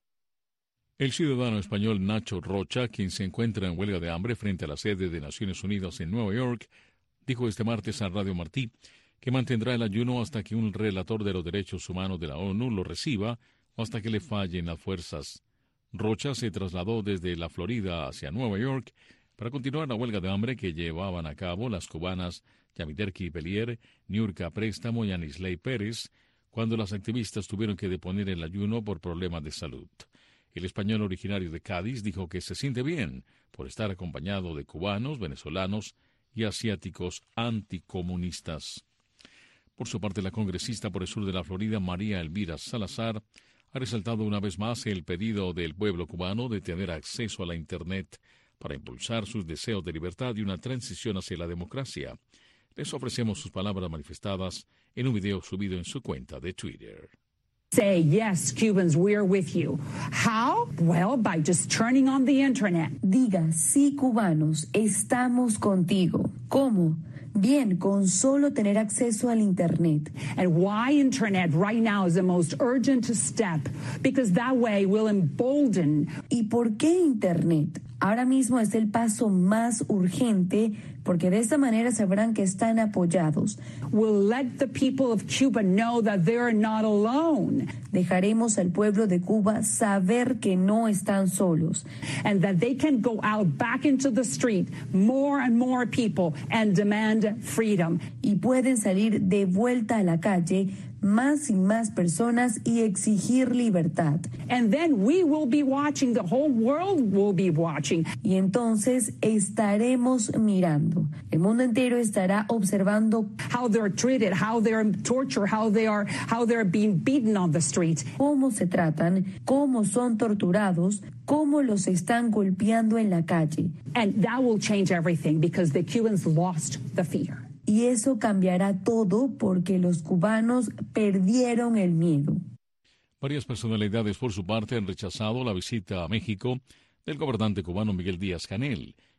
El ciudadano español Nacho Rocha, quien se encuentra en huelga de hambre frente a la sede de Naciones Unidas en Nueva York, dijo este martes a Radio Martí que mantendrá el ayuno hasta que un relator de los derechos humanos de la ONU lo reciba o hasta que le fallen las fuerzas. Rocha se trasladó desde la Florida hacia Nueva York para continuar la huelga de hambre que llevaban a cabo las cubanas Yamiterki Pelier, Niurka Préstamo y Anisley Pérez, cuando las activistas tuvieron que deponer el ayuno por problemas de salud. El español originario de Cádiz dijo que se siente bien por estar acompañado de cubanos, venezolanos y asiáticos anticomunistas. Por su parte, la congresista por el sur de la Florida, María Elvira Salazar, ha resaltado una vez más el pedido del pueblo cubano de tener acceso a la Internet para impulsar sus deseos de libertad y una transición hacia la democracia. Les ofrecemos sus palabras manifestadas en un video subido en su cuenta de Twitter. Say, yes, Cubans, we're with you. How? Well, by just turning on the Internet. Diga, sí, cubanos, estamos contigo. ¿Cómo? Bien, con solo tener acceso al Internet. And why Internet right now is the most urgent step? Because that way we'll embolden. ¿Y por qué Internet? Ahora mismo es el paso más urgente porque de esta manera sabrán que están apoyados. We'll let the people of Cuba know that they're not alone. Dejaremos al pueblo de Cuba saber que no están solos. And that they can go out back into the street, more and more people, and demand freedom. Y pueden salir de vuelta a la calle más y más personas y exigir libertad. And then we will be watching, the whole world will be watching. Y entonces estaremos mirando. El mundo entero estará observando how they're treated, how they're tortured, how they're being beaten on the streets. Cómo se tratan, cómo son torturados, cómo los están golpeando en la calle. And that will change everything because the Cubans lost the fear. Y eso cambiará todo porque los cubanos perdieron el miedo. Varias personalidades, por su parte, han rechazado la visita a México del gobernante cubano Miguel Díaz-Canel,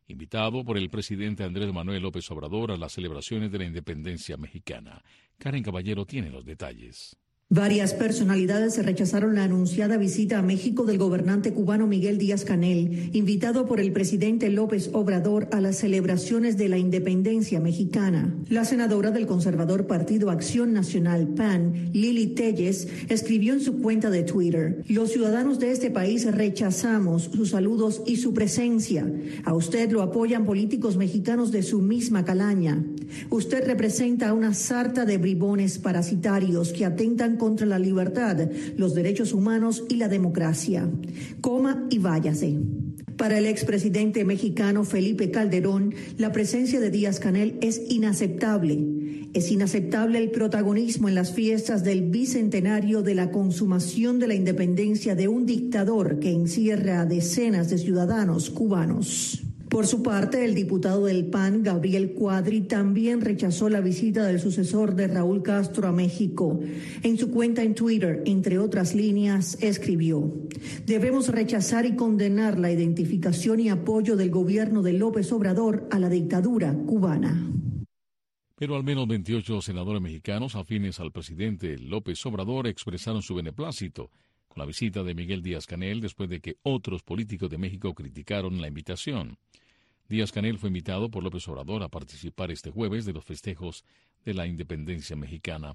invitado por el presidente Andrés Manuel López Obrador a las celebraciones de la independencia mexicana. Karen Caballero tiene los detalles. Varias personalidades rechazaron la anunciada visita a México del gobernante cubano Miguel Díaz-Canel, invitado por el presidente López Obrador a las celebraciones de la independencia mexicana. La senadora del conservador Partido Acción Nacional, PAN, Lili Telles, escribió en su cuenta de Twitter: los ciudadanos de este país rechazamos sus saludos y su presencia. A usted lo apoyan políticos mexicanos de su misma calaña. Usted representa a una sarta de bribones parasitarios que atentan contra la libertad, los derechos humanos y la democracia. Coma y váyase. Para el expresidente mexicano Felipe Calderón, la presencia de Díaz-Canel es inaceptable. Es inaceptable el protagonismo en las fiestas del bicentenario de la consumación de la independencia de un dictador que encierra a decenas de ciudadanos cubanos. Por su parte, el diputado del PAN, Gabriel Cuadri, también rechazó la visita del sucesor de Raúl Castro a México. En su cuenta en Twitter, entre otras líneas, escribió: debemos rechazar y condenar la identificación y apoyo del gobierno de López Obrador a la dictadura cubana. Pero al menos 28 senadores mexicanos afines al presidente López Obrador expresaron su beneplácito con la visita de Miguel Díaz-Canel después de que otros políticos de México criticaron la invitación. Díaz-Canel fue invitado por López Obrador a participar este jueves de los festejos de la independencia mexicana.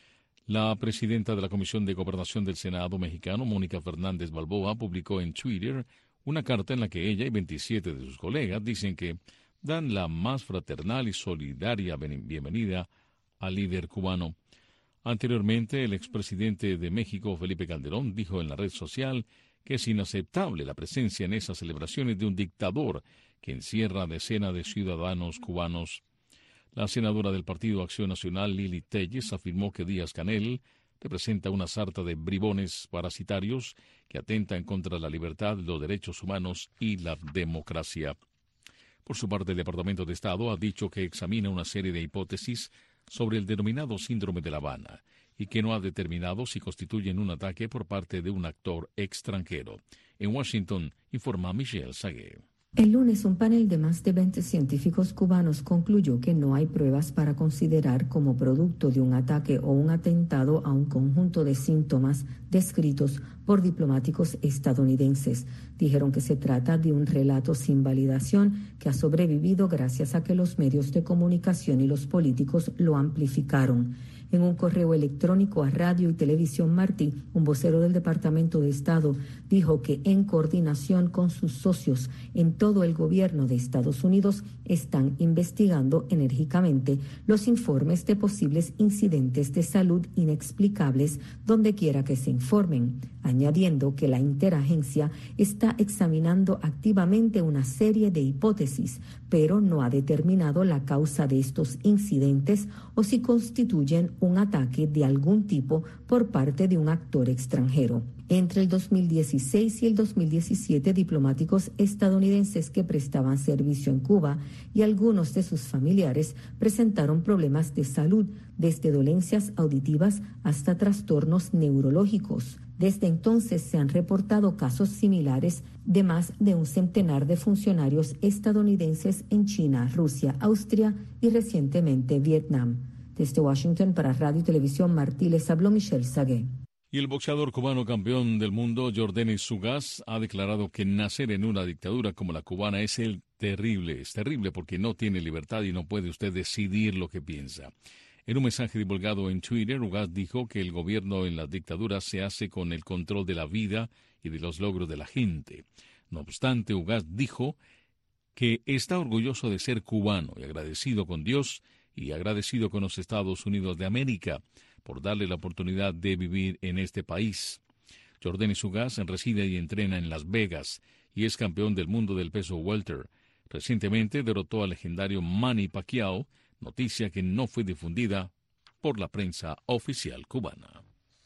La presidenta de la Comisión de Gobernación del Senado mexicano, Mónica Fernández Balboa, publicó en Twitter una carta en la que ella y 27 de sus colegas dicen que dan la más fraternal y solidaria bienvenida al líder cubano. Anteriormente, el expresidente de México, Felipe Calderón, dijo en la red social que es inaceptable la presencia en esas celebraciones de un dictador que encierra a decenas de ciudadanos cubanos. La senadora del Partido Acción Nacional, Lili Telles, afirmó que Díaz-Canel representa una sarta de bribones parasitarios que atentan contra la libertad, los derechos humanos y la democracia. Por su parte, el Departamento de Estado ha dicho que examina una serie de hipótesis sobre el denominado síndrome de La Habana y que no ha determinado si constituyen un ataque por parte de un actor extranjero. En Washington, informa Michelle Sagué. El lunes, un panel de más de 20 científicos cubanos concluyó que no hay pruebas para considerar como producto de un ataque o un atentado a un conjunto de síntomas descritos por diplomáticos estadounidenses. Dijeron que se trata de un relato sin validación que ha sobrevivido gracias a que los medios de comunicación y los políticos lo amplificaron. En un correo electrónico a Radio y Televisión Martí, un vocero del Departamento de Estado dijo que en coordinación con sus socios en todo el gobierno de Estados Unidos están investigando enérgicamente los informes de posibles incidentes de salud inexplicables donde quiera que se informen, añadiendo que la interagencia está examinando activamente una serie de hipótesis, pero no ha determinado la causa de estos incidentes o si constituyen un ataque de algún tipo por parte de un actor extranjero. Entre el 2016 y el 2017, diplomáticos estadounidenses que prestaban servicio en Cuba y algunos de sus familiares presentaron problemas de salud, desde dolencias auditivas hasta trastornos neurológicos. Desde entonces se han reportado casos similares de más de un centenar de funcionarios estadounidenses en China, Rusia, Austria y recientemente Vietnam. Desde Washington para Radio y Televisión Martí les habló Michelle Sagué. Y el boxeador cubano campeón del mundo, Yordenis Ugas, ha declarado que nacer en una dictadura como la cubana es terrible porque no tiene libertad y no puede usted decidir lo que piensa. En un mensaje divulgado en Twitter, Ugas dijo que el gobierno en las dictaduras se hace con el control de la vida y de los logros de la gente. No obstante, Ugas dijo que está orgulloso de ser cubano y agradecido con Dios y agradecido con los Estados Unidos de América por darle la oportunidad de vivir en este país. Yordenis Ugas reside y entrena en Las Vegas y es campeón del mundo del peso welter. Recientemente derrotó al legendario Manny Pacquiao, noticia que no fue difundida por la prensa oficial cubana.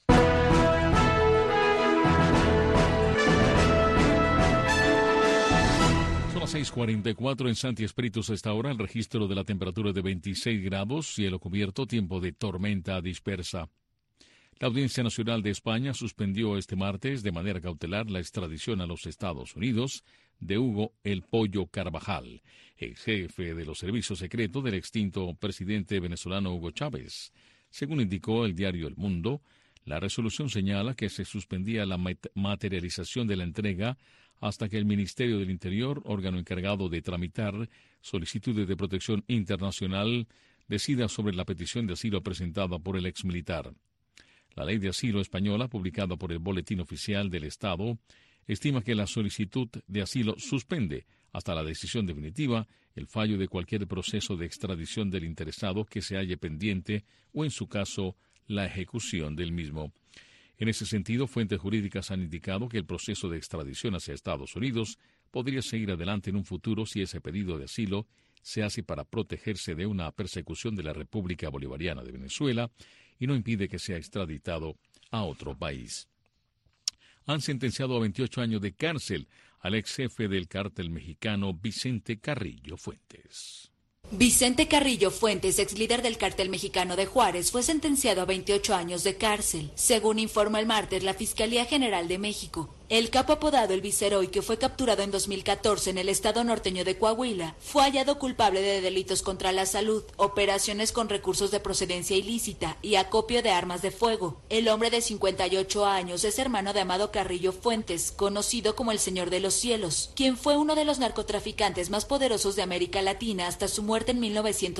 Son las 6:44 en Santi Espíritus. A esta hora el registro de la temperatura de 26 grados, cielo cubierto, tiempo de tormenta dispersa. La Audiencia Nacional de España suspendió este martes de manera cautelar la extradición a los Estados Unidos de Hugo El Pollo Carvajal, ex jefe de los servicios secretos del extinto presidente venezolano Hugo Chávez. Según indicó el diario El Mundo, la resolución señala que se suspendía la materialización de la entrega hasta que el Ministerio del Interior, órgano encargado de tramitar solicitudes de protección internacional, decida sobre la petición de asilo presentada por el exmilitar. La Ley de Asilo española, publicada por el Boletín Oficial del Estado, estima que la solicitud de asilo suspende, hasta la decisión definitiva, el fallo de cualquier proceso de extradición del interesado que se halle pendiente o, en su caso, la ejecución del mismo. En ese sentido, fuentes jurídicas han indicado que el proceso de extradición hacia Estados Unidos podría seguir adelante en un futuro si ese pedido de asilo se hace para protegerse de una persecución de la República Bolivariana de Venezuela y no impide que sea extraditado a otro país. Han sentenciado a 28 años de cárcel al ex jefe del cártel mexicano Vicente Carrillo Fuentes. Vicente Carrillo Fuentes, ex líder del cártel mexicano de Juárez, fue sentenciado a 28 años de cárcel, según informa el martes la Fiscalía General de México. El capo apodado El Viceroy, que fue capturado en 2014 en el estado norteño de Coahuila, fue hallado culpable de delitos contra la salud, operaciones con recursos de procedencia ilícita y acopio de armas de fuego. El hombre de 58 años es hermano de Amado Carrillo Fuentes, conocido como el Señor de los Cielos, quien fue uno de los narcotraficantes más poderosos de América Latina hasta su muerte en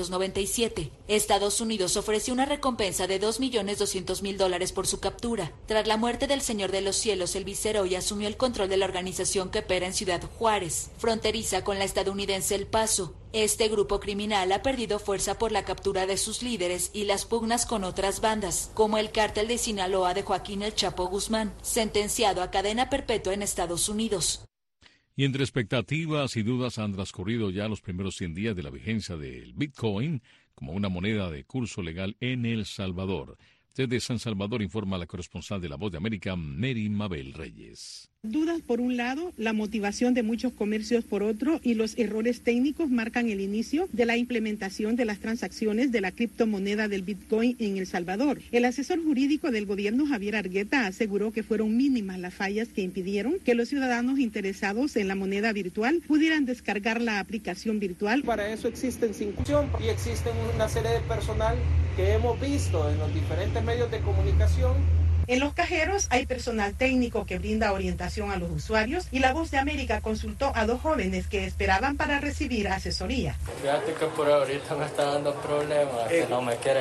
1997. Estados Unidos ofreció una recompensa de $2.200.000 por su captura. Tras la muerte del Señor de los Cielos, el Viceroy asumió el control de la organización que opera en Ciudad Juárez, fronteriza con la estadounidense El Paso. Este grupo criminal ha perdido fuerza por la captura de sus líderes y las pugnas con otras bandas, como el cártel de Sinaloa de Joaquín El Chapo Guzmán, sentenciado a cadena perpetua en Estados Unidos. Y entre expectativas y dudas han transcurrido ya los primeros 100 días de la vigencia del Bitcoin como una moneda de curso legal en El Salvador. Desde San Salvador informa la corresponsal de La Voz de América, Mary Mabel Reyes. Dudas por un lado, la motivación de muchos comercios por otro y los errores técnicos marcan el inicio de la implementación de las transacciones de la criptomoneda del Bitcoin en El Salvador. El asesor jurídico del gobierno, Javier Argueta, aseguró que fueron mínimas las fallas que impidieron que los ciudadanos interesados en la moneda virtual pudieran descargar la aplicación virtual. Para eso existen 5 y existen una serie de personal que hemos visto en los diferentes medios de comunicación. En los cajeros hay personal técnico que brinda orientación a los usuarios y La Voz de América consultó a 2 jóvenes que esperaban para recibir asesoría. Fíjate que por ahorita me está dando problemas, que no me quiere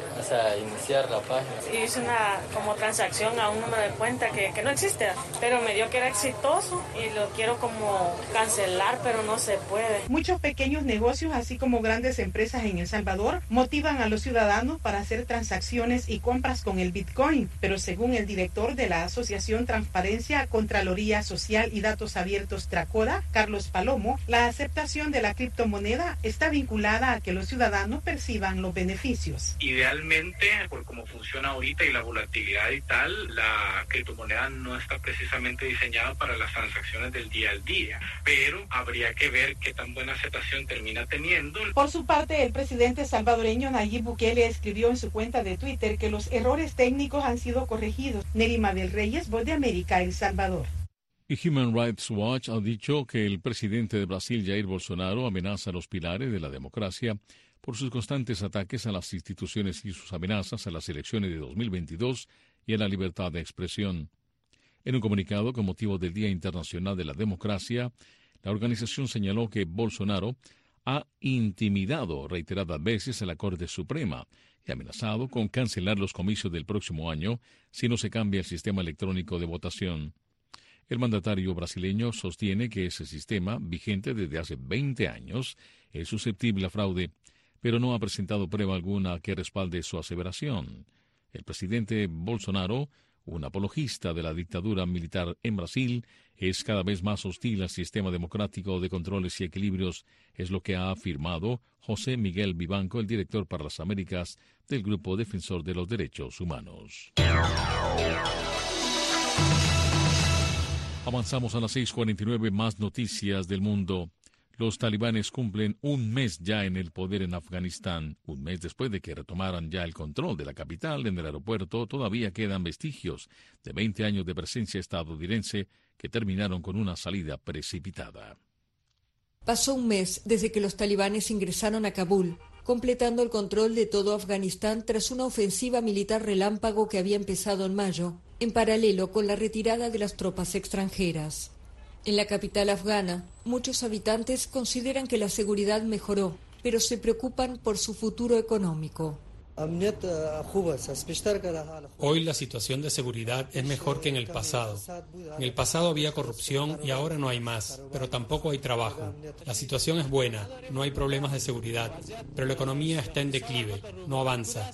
iniciar la página. Hice una como transacción a un número de cuenta que no existe, pero me dio que era exitoso y lo quiero como cancelar, pero no se puede. Muchos pequeños negocios, así como grandes empresas en El Salvador, motivan a los ciudadanos para hacer transacciones y compras con el Bitcoin, pero según el director de la Asociación Transparencia, Contraloría Social y Datos Abiertos Tracoda, Carlos Palomo, la aceptación de la criptomoneda está vinculada a que los ciudadanos perciban los beneficios. Idealmente, por cómo funciona ahorita y la volatilidad y tal, la criptomoneda no está precisamente diseñada para las transacciones del día al día, pero habría que ver qué tan buena aceptación termina teniendo. Por su parte, el presidente salvadoreño Nayib Bukele escribió en su cuenta de Twitter que los errores técnicos han sido corregidos. Mary Mabel Reyes, Voz de América, El Salvador. Y Human Rights Watch ha dicho que el presidente de Brasil, Jair Bolsonaro, amenaza a los pilares de la democracia por sus constantes ataques a las instituciones y sus amenazas a las elecciones de 2022 y a la libertad de expresión. En un comunicado con motivo del Día Internacional de la Democracia, la organización señaló que Bolsonaro ha intimidado reiteradas veces a la Corte Suprema y amenazado con cancelar los comicios del próximo año si no se cambia el sistema electrónico de votación. El mandatario brasileño sostiene que ese sistema, vigente desde hace 20 años, es susceptible a fraude, pero no ha presentado prueba alguna que respalde su aseveración. El presidente Bolsonaro, un apologista de la dictadura militar en Brasil, es cada vez más hostil al sistema democrático de controles y equilibrios, es lo que ha afirmado José Miguel Vivanco, el director para las Américas del Grupo Defensor de los Derechos Humanos. Avanzamos a las 6:49, más noticias del mundo. Los talibanes cumplen un mes ya en el poder en Afganistán. Un mes después de que retomaran ya el control de la capital, en el aeropuerto todavía quedan vestigios de 20 años de presencia estadounidense que terminaron con una salida precipitada. Pasó un mes desde que los talibanes ingresaron a Kabul, completando el control de todo Afganistán tras una ofensiva militar relámpago que había empezado en mayo, en paralelo con la retirada de las tropas extranjeras. En la capital afgana, muchos habitantes consideran que la seguridad mejoró, pero se preocupan por su futuro económico. Hoy la situación de seguridad es mejor que en el pasado. En el pasado había corrupción y ahora no hay más, pero tampoco hay trabajo. La situación es buena, no hay problemas de seguridad, pero la economía está en declive, no avanza.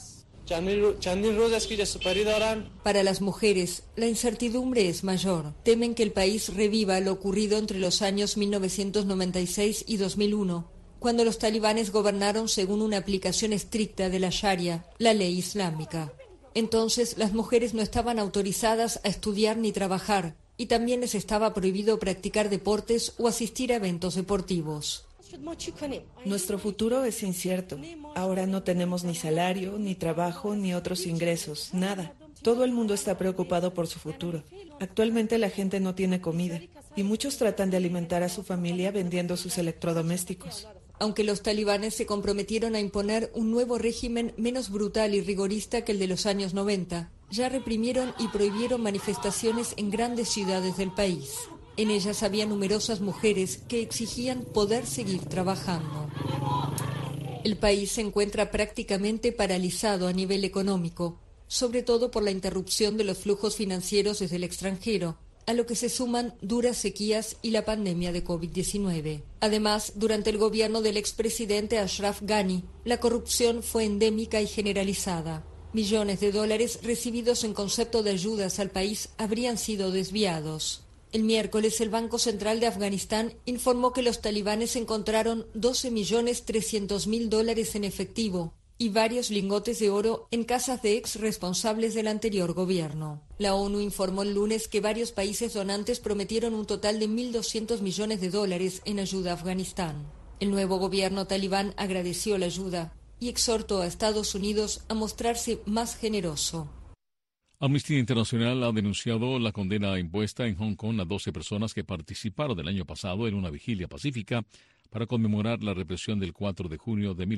Para las mujeres, la incertidumbre es mayor. Temen que el país reviva lo ocurrido entre los años 1996 y 2001, cuando los talibanes gobernaron según una aplicación estricta de la Sharia, la ley islámica. Entonces, las mujeres no estaban autorizadas a estudiar ni trabajar, y también les estaba prohibido practicar deportes o asistir a eventos deportivos. Nuestro futuro es incierto. Ahora no tenemos ni salario, ni trabajo, ni otros ingresos, nada. Todo el mundo está preocupado por su futuro. Actualmente la gente no tiene comida y muchos tratan de alimentar a su familia vendiendo sus electrodomésticos. Aunque los talibanes se comprometieron a imponer un nuevo régimen menos brutal y rigorista que el de los años 90, ya reprimieron y prohibieron manifestaciones en grandes ciudades del país. En ellas había numerosas mujeres que exigían poder seguir trabajando. El país se encuentra prácticamente paralizado a nivel económico, sobre todo por la interrupción de los flujos financieros desde el extranjero, a lo que se suman duras sequías y la pandemia de COVID-19. Además, durante el gobierno del expresidente Ashraf Ghani, la corrupción fue endémica y generalizada. Millones de dólares recibidos en concepto de ayudas al país habrían sido desviados. El miércoles, el Banco Central de Afganistán informó que los talibanes encontraron $12.300.000 en efectivo y varios lingotes de oro en casas de ex responsables del anterior gobierno. La ONU informó el lunes que varios países donantes prometieron un total de $1.200 millones en ayuda a Afganistán. El nuevo gobierno talibán agradeció la ayuda y exhortó a Estados Unidos a mostrarse más generoso. Amnistía Internacional ha denunciado la condena impuesta en Hong Kong a 12 personas que participaron el año pasado en una vigilia pacífica para conmemorar la represión del 4 de junio de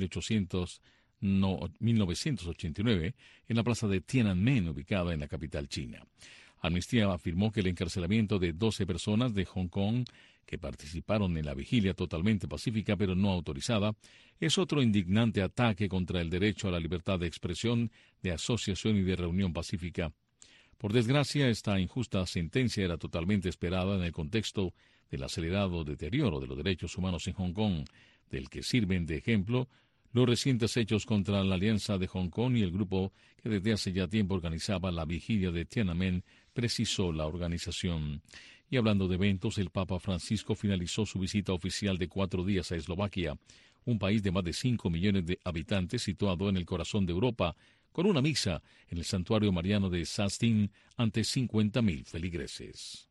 1989 en la plaza de Tiananmen, ubicada en la capital china. Amnistía afirmó que el encarcelamiento de 12 personas de Hong Kong que participaron en la vigilia totalmente pacífica pero no autorizada es otro indignante ataque contra el derecho a la libertad de expresión, de asociación y de reunión pacífica. Por desgracia, esta injusta sentencia era totalmente esperada en el contexto del acelerado deterioro de los derechos humanos en Hong Kong, del que sirven de ejemplo los recientes hechos contra la Alianza de Hong Kong y el grupo que desde hace ya tiempo organizaba la vigilia de Tiananmen, precisó la organización. Y hablando de eventos, el Papa Francisco finalizó su visita oficial de 4 días a Eslovaquia, un país de más de 5 millones de habitantes situado en el corazón de Europa, con una misa en el santuario mariano de Šaštín ante 50.000 feligreses.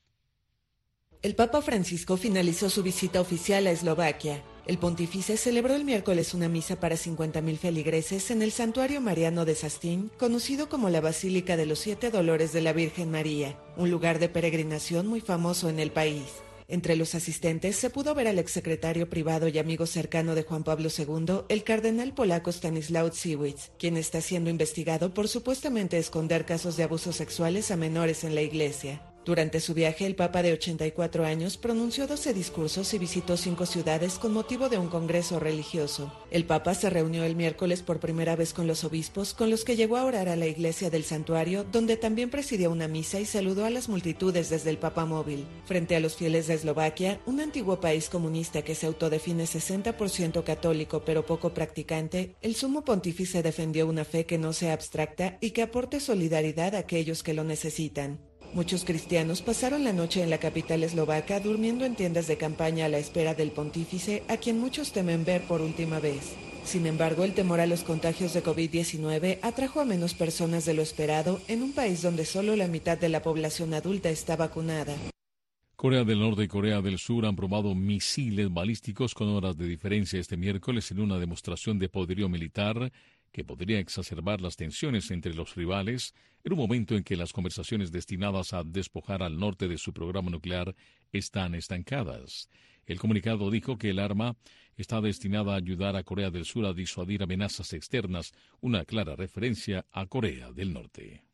El Papa Francisco finalizó su visita oficial a Eslovaquia. El pontífice celebró el miércoles una misa para 50.000 feligreses en el santuario mariano de Šaštín, conocido como la Basílica de los 7 Dolores de la Virgen María, un lugar de peregrinación muy famoso en el país. Entre los asistentes se pudo ver al exsecretario privado y amigo cercano de Juan Pablo II, el cardenal polaco Stanislaw Dziwisz, quien está siendo investigado por supuestamente esconder casos de abusos sexuales a menores en la iglesia. Durante su viaje, el Papa de 84 años pronunció 12 discursos y visitó 5 ciudades con motivo de un congreso religioso. El Papa se reunió el miércoles por primera vez con los obispos, con los que llegó a orar a la iglesia del santuario, donde también presidió una misa y saludó a las multitudes desde el papamóvil. Frente a los fieles de Eslovaquia, un antiguo país comunista que se autodefine 60% católico pero poco practicante, el sumo pontífice defendió una fe que no sea abstracta y que aporte solidaridad a aquellos que lo necesitan. Muchos cristianos pasaron la noche en la capital eslovaca durmiendo en tiendas de campaña a la espera del pontífice, a quien muchos temen ver por última vez. Sin embargo, el temor a los contagios de COVID-19 atrajo a menos personas de lo esperado en un país donde solo la mitad de la población adulta está vacunada. Corea del Norte y Corea del Sur han probado misiles balísticos con horas de diferencia este miércoles en una demostración de poderío militar que podría exacerbar las tensiones entre los rivales en un momento en que las conversaciones destinadas a despojar al norte de su programa nuclear están estancadas. El comunicado dijo que el arma está destinada a ayudar a Corea del Sur a disuadir amenazas externas, una clara referencia a Corea del Norte.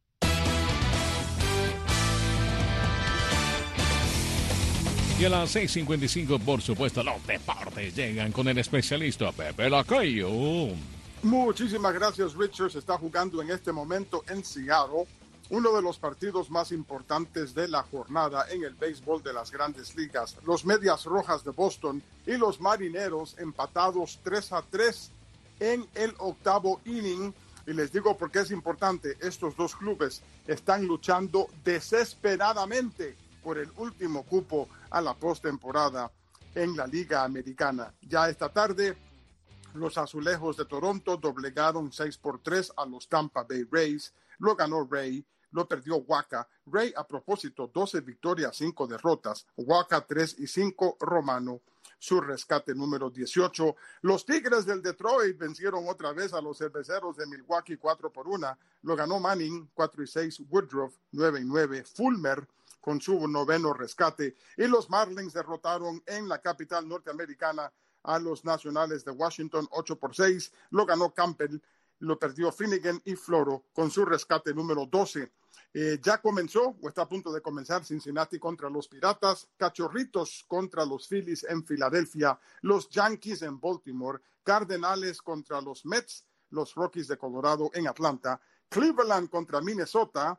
Y a las 6:55, por supuesto, los deportes llegan con el especialista Pepe Lacayo. Muchísimas gracias, Richard. Se está jugando en este momento en Seattle uno de los partidos más importantes de la jornada en el béisbol de las Grandes Ligas. Los Medias Rojas de Boston y los Marineros empatados 3-3 en el octavo inning. Y les digo por qué es importante. Estos dos clubes están luchando desesperadamente por el último cupo a la postemporada en la Liga Americana. Ya esta tarde, los Azulejos de Toronto doblegaron 6-3 a los Tampa Bay Rays. Lo ganó Ray, lo perdió Waka. Ray, a propósito, 12 victorias, 5 derrotas. Waka 3-5, Romano, su rescate número 18. Los Tigres del Detroit vencieron otra vez a los Cerveceros de Milwaukee 4-1. Lo ganó Manning 4-6, Woodruff 9-9, Fulmer con su noveno rescate. Y los Marlins derrotaron en la capital norteamericana a los Nacionales de Washington 8-6. Lo ganó Campbell, lo perdió Finnegan y Floro con su rescate número 12. Ya comenzó o está a punto de comenzar Cincinnati contra los Piratas, Cachorritos contra los Phillies en Filadelfia, los Yankees en Baltimore, Cardenales contra los Mets, los Rockies de Colorado en Atlanta, Cleveland contra Minnesota,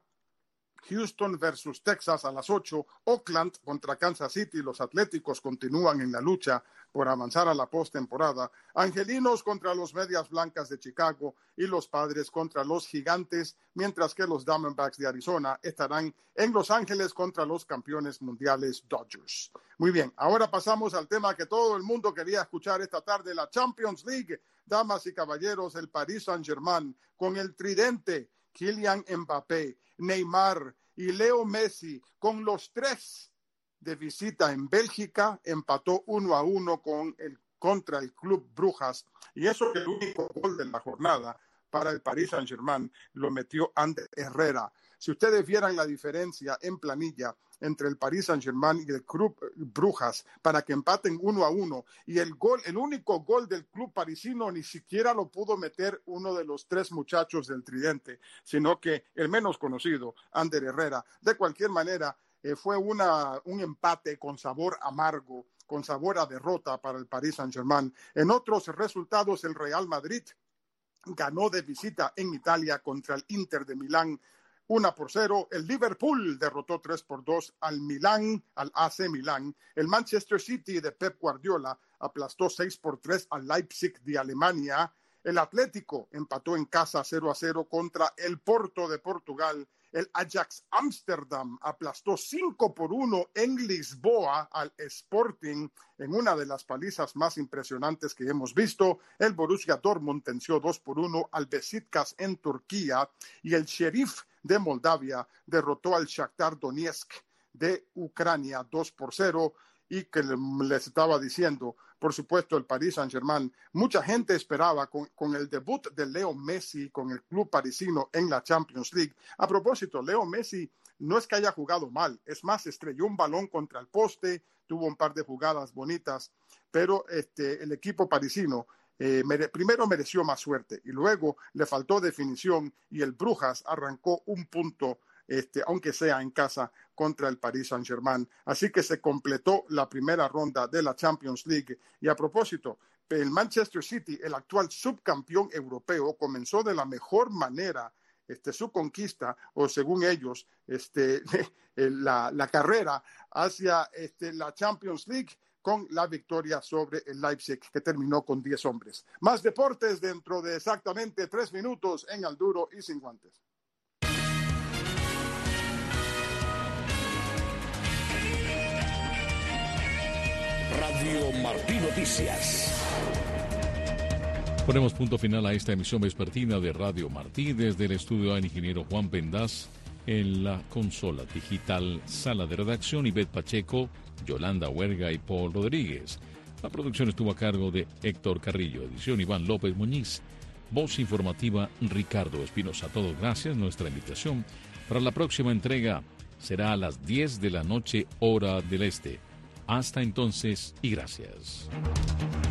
Houston versus Texas a las 8, Oakland contra Kansas City, los Atléticos continúan en la lucha por avanzar a la postemporada, Angelinos contra los Medias Blancas de Chicago y los Padres contra los Gigantes, mientras que los Diamondbacks de Arizona estarán en Los Ángeles contra los campeones mundiales Dodgers. Muy bien, ahora pasamos al tema que todo el mundo quería escuchar esta tarde, la Champions League. Damas y caballeros, el Paris Saint-Germain con el tridente Kylian Mbappé, Neymar y Leo Messi, con los tres de visita en Bélgica, empató 1-1 contra el Club Brujas, y eso es el único gol de la jornada para el Paris Saint-Germain, lo metió Ander Herrera. Si ustedes vieran la diferencia en planilla entre el Paris Saint-Germain y el Club Brujas para que empaten 1-1, y el único gol del club parisino ni siquiera lo pudo meter uno de los tres muchachos del tridente, sino que el menos conocido, Ander Herrera. De cualquier manera, fue un empate con sabor amargo, con sabor a derrota para el Paris Saint-Germain. En otros resultados, el Real Madrid ganó de visita en Italia contra el Inter de Milán 1-0. El Liverpool derrotó 3-2 al AC Milán. El Manchester City de Pep Guardiola aplastó 6-3 al Leipzig de Alemania. El Atlético empató en casa 0-0 contra el Porto de Portugal. El Ajax Amsterdam aplastó 5-1 en Lisboa al Sporting en una de las palizas más impresionantes que hemos visto. El Borussia Dortmund venció 2-1 al Besiktas en Turquía, y el Sheriff de Moldavia derrotó al Shakhtar Donetsk de Ucrania 2-0. Y que les estaba diciendo, por supuesto, el Paris Saint-Germain, mucha gente esperaba con el debut de Leo Messi con el club parisino en la Champions League. A propósito, Leo Messi no es que haya jugado mal, es más, estrelló un balón contra el poste, tuvo un par de jugadas bonitas, pero el equipo parisino primero mereció más suerte y luego le faltó definición, y el Brujas arrancó un punto, aunque sea en casa, contra el Paris Saint-Germain. Así que se completó la primera ronda de la Champions League. Y a propósito, el Manchester City, el actual subcampeón europeo, comenzó de la mejor manera su conquista, o según ellos, la carrera hacia la Champions League, con la victoria sobre el Leipzig, que terminó con 10 hombres. Más deportes dentro de exactamente 3 minutos en Al Duro y Sin Guantes. Radio Martí Noticias. Ponemos punto final a esta emisión vespertina de Radio Martí. Desde el estudio al ingeniero Juan Pendaz, En la consola digital, sala de redacción, Ivette Pacheco, Yolanda Huerga y Paul Rodríguez. La producción estuvo a cargo de Héctor Carrillo, edición Iván López Muñiz, voz informativa Ricardo Espinosa. Todo gracias. Nuestra invitación para la próxima entrega será a las 10 de la noche, hora del este. Hasta entonces y gracias.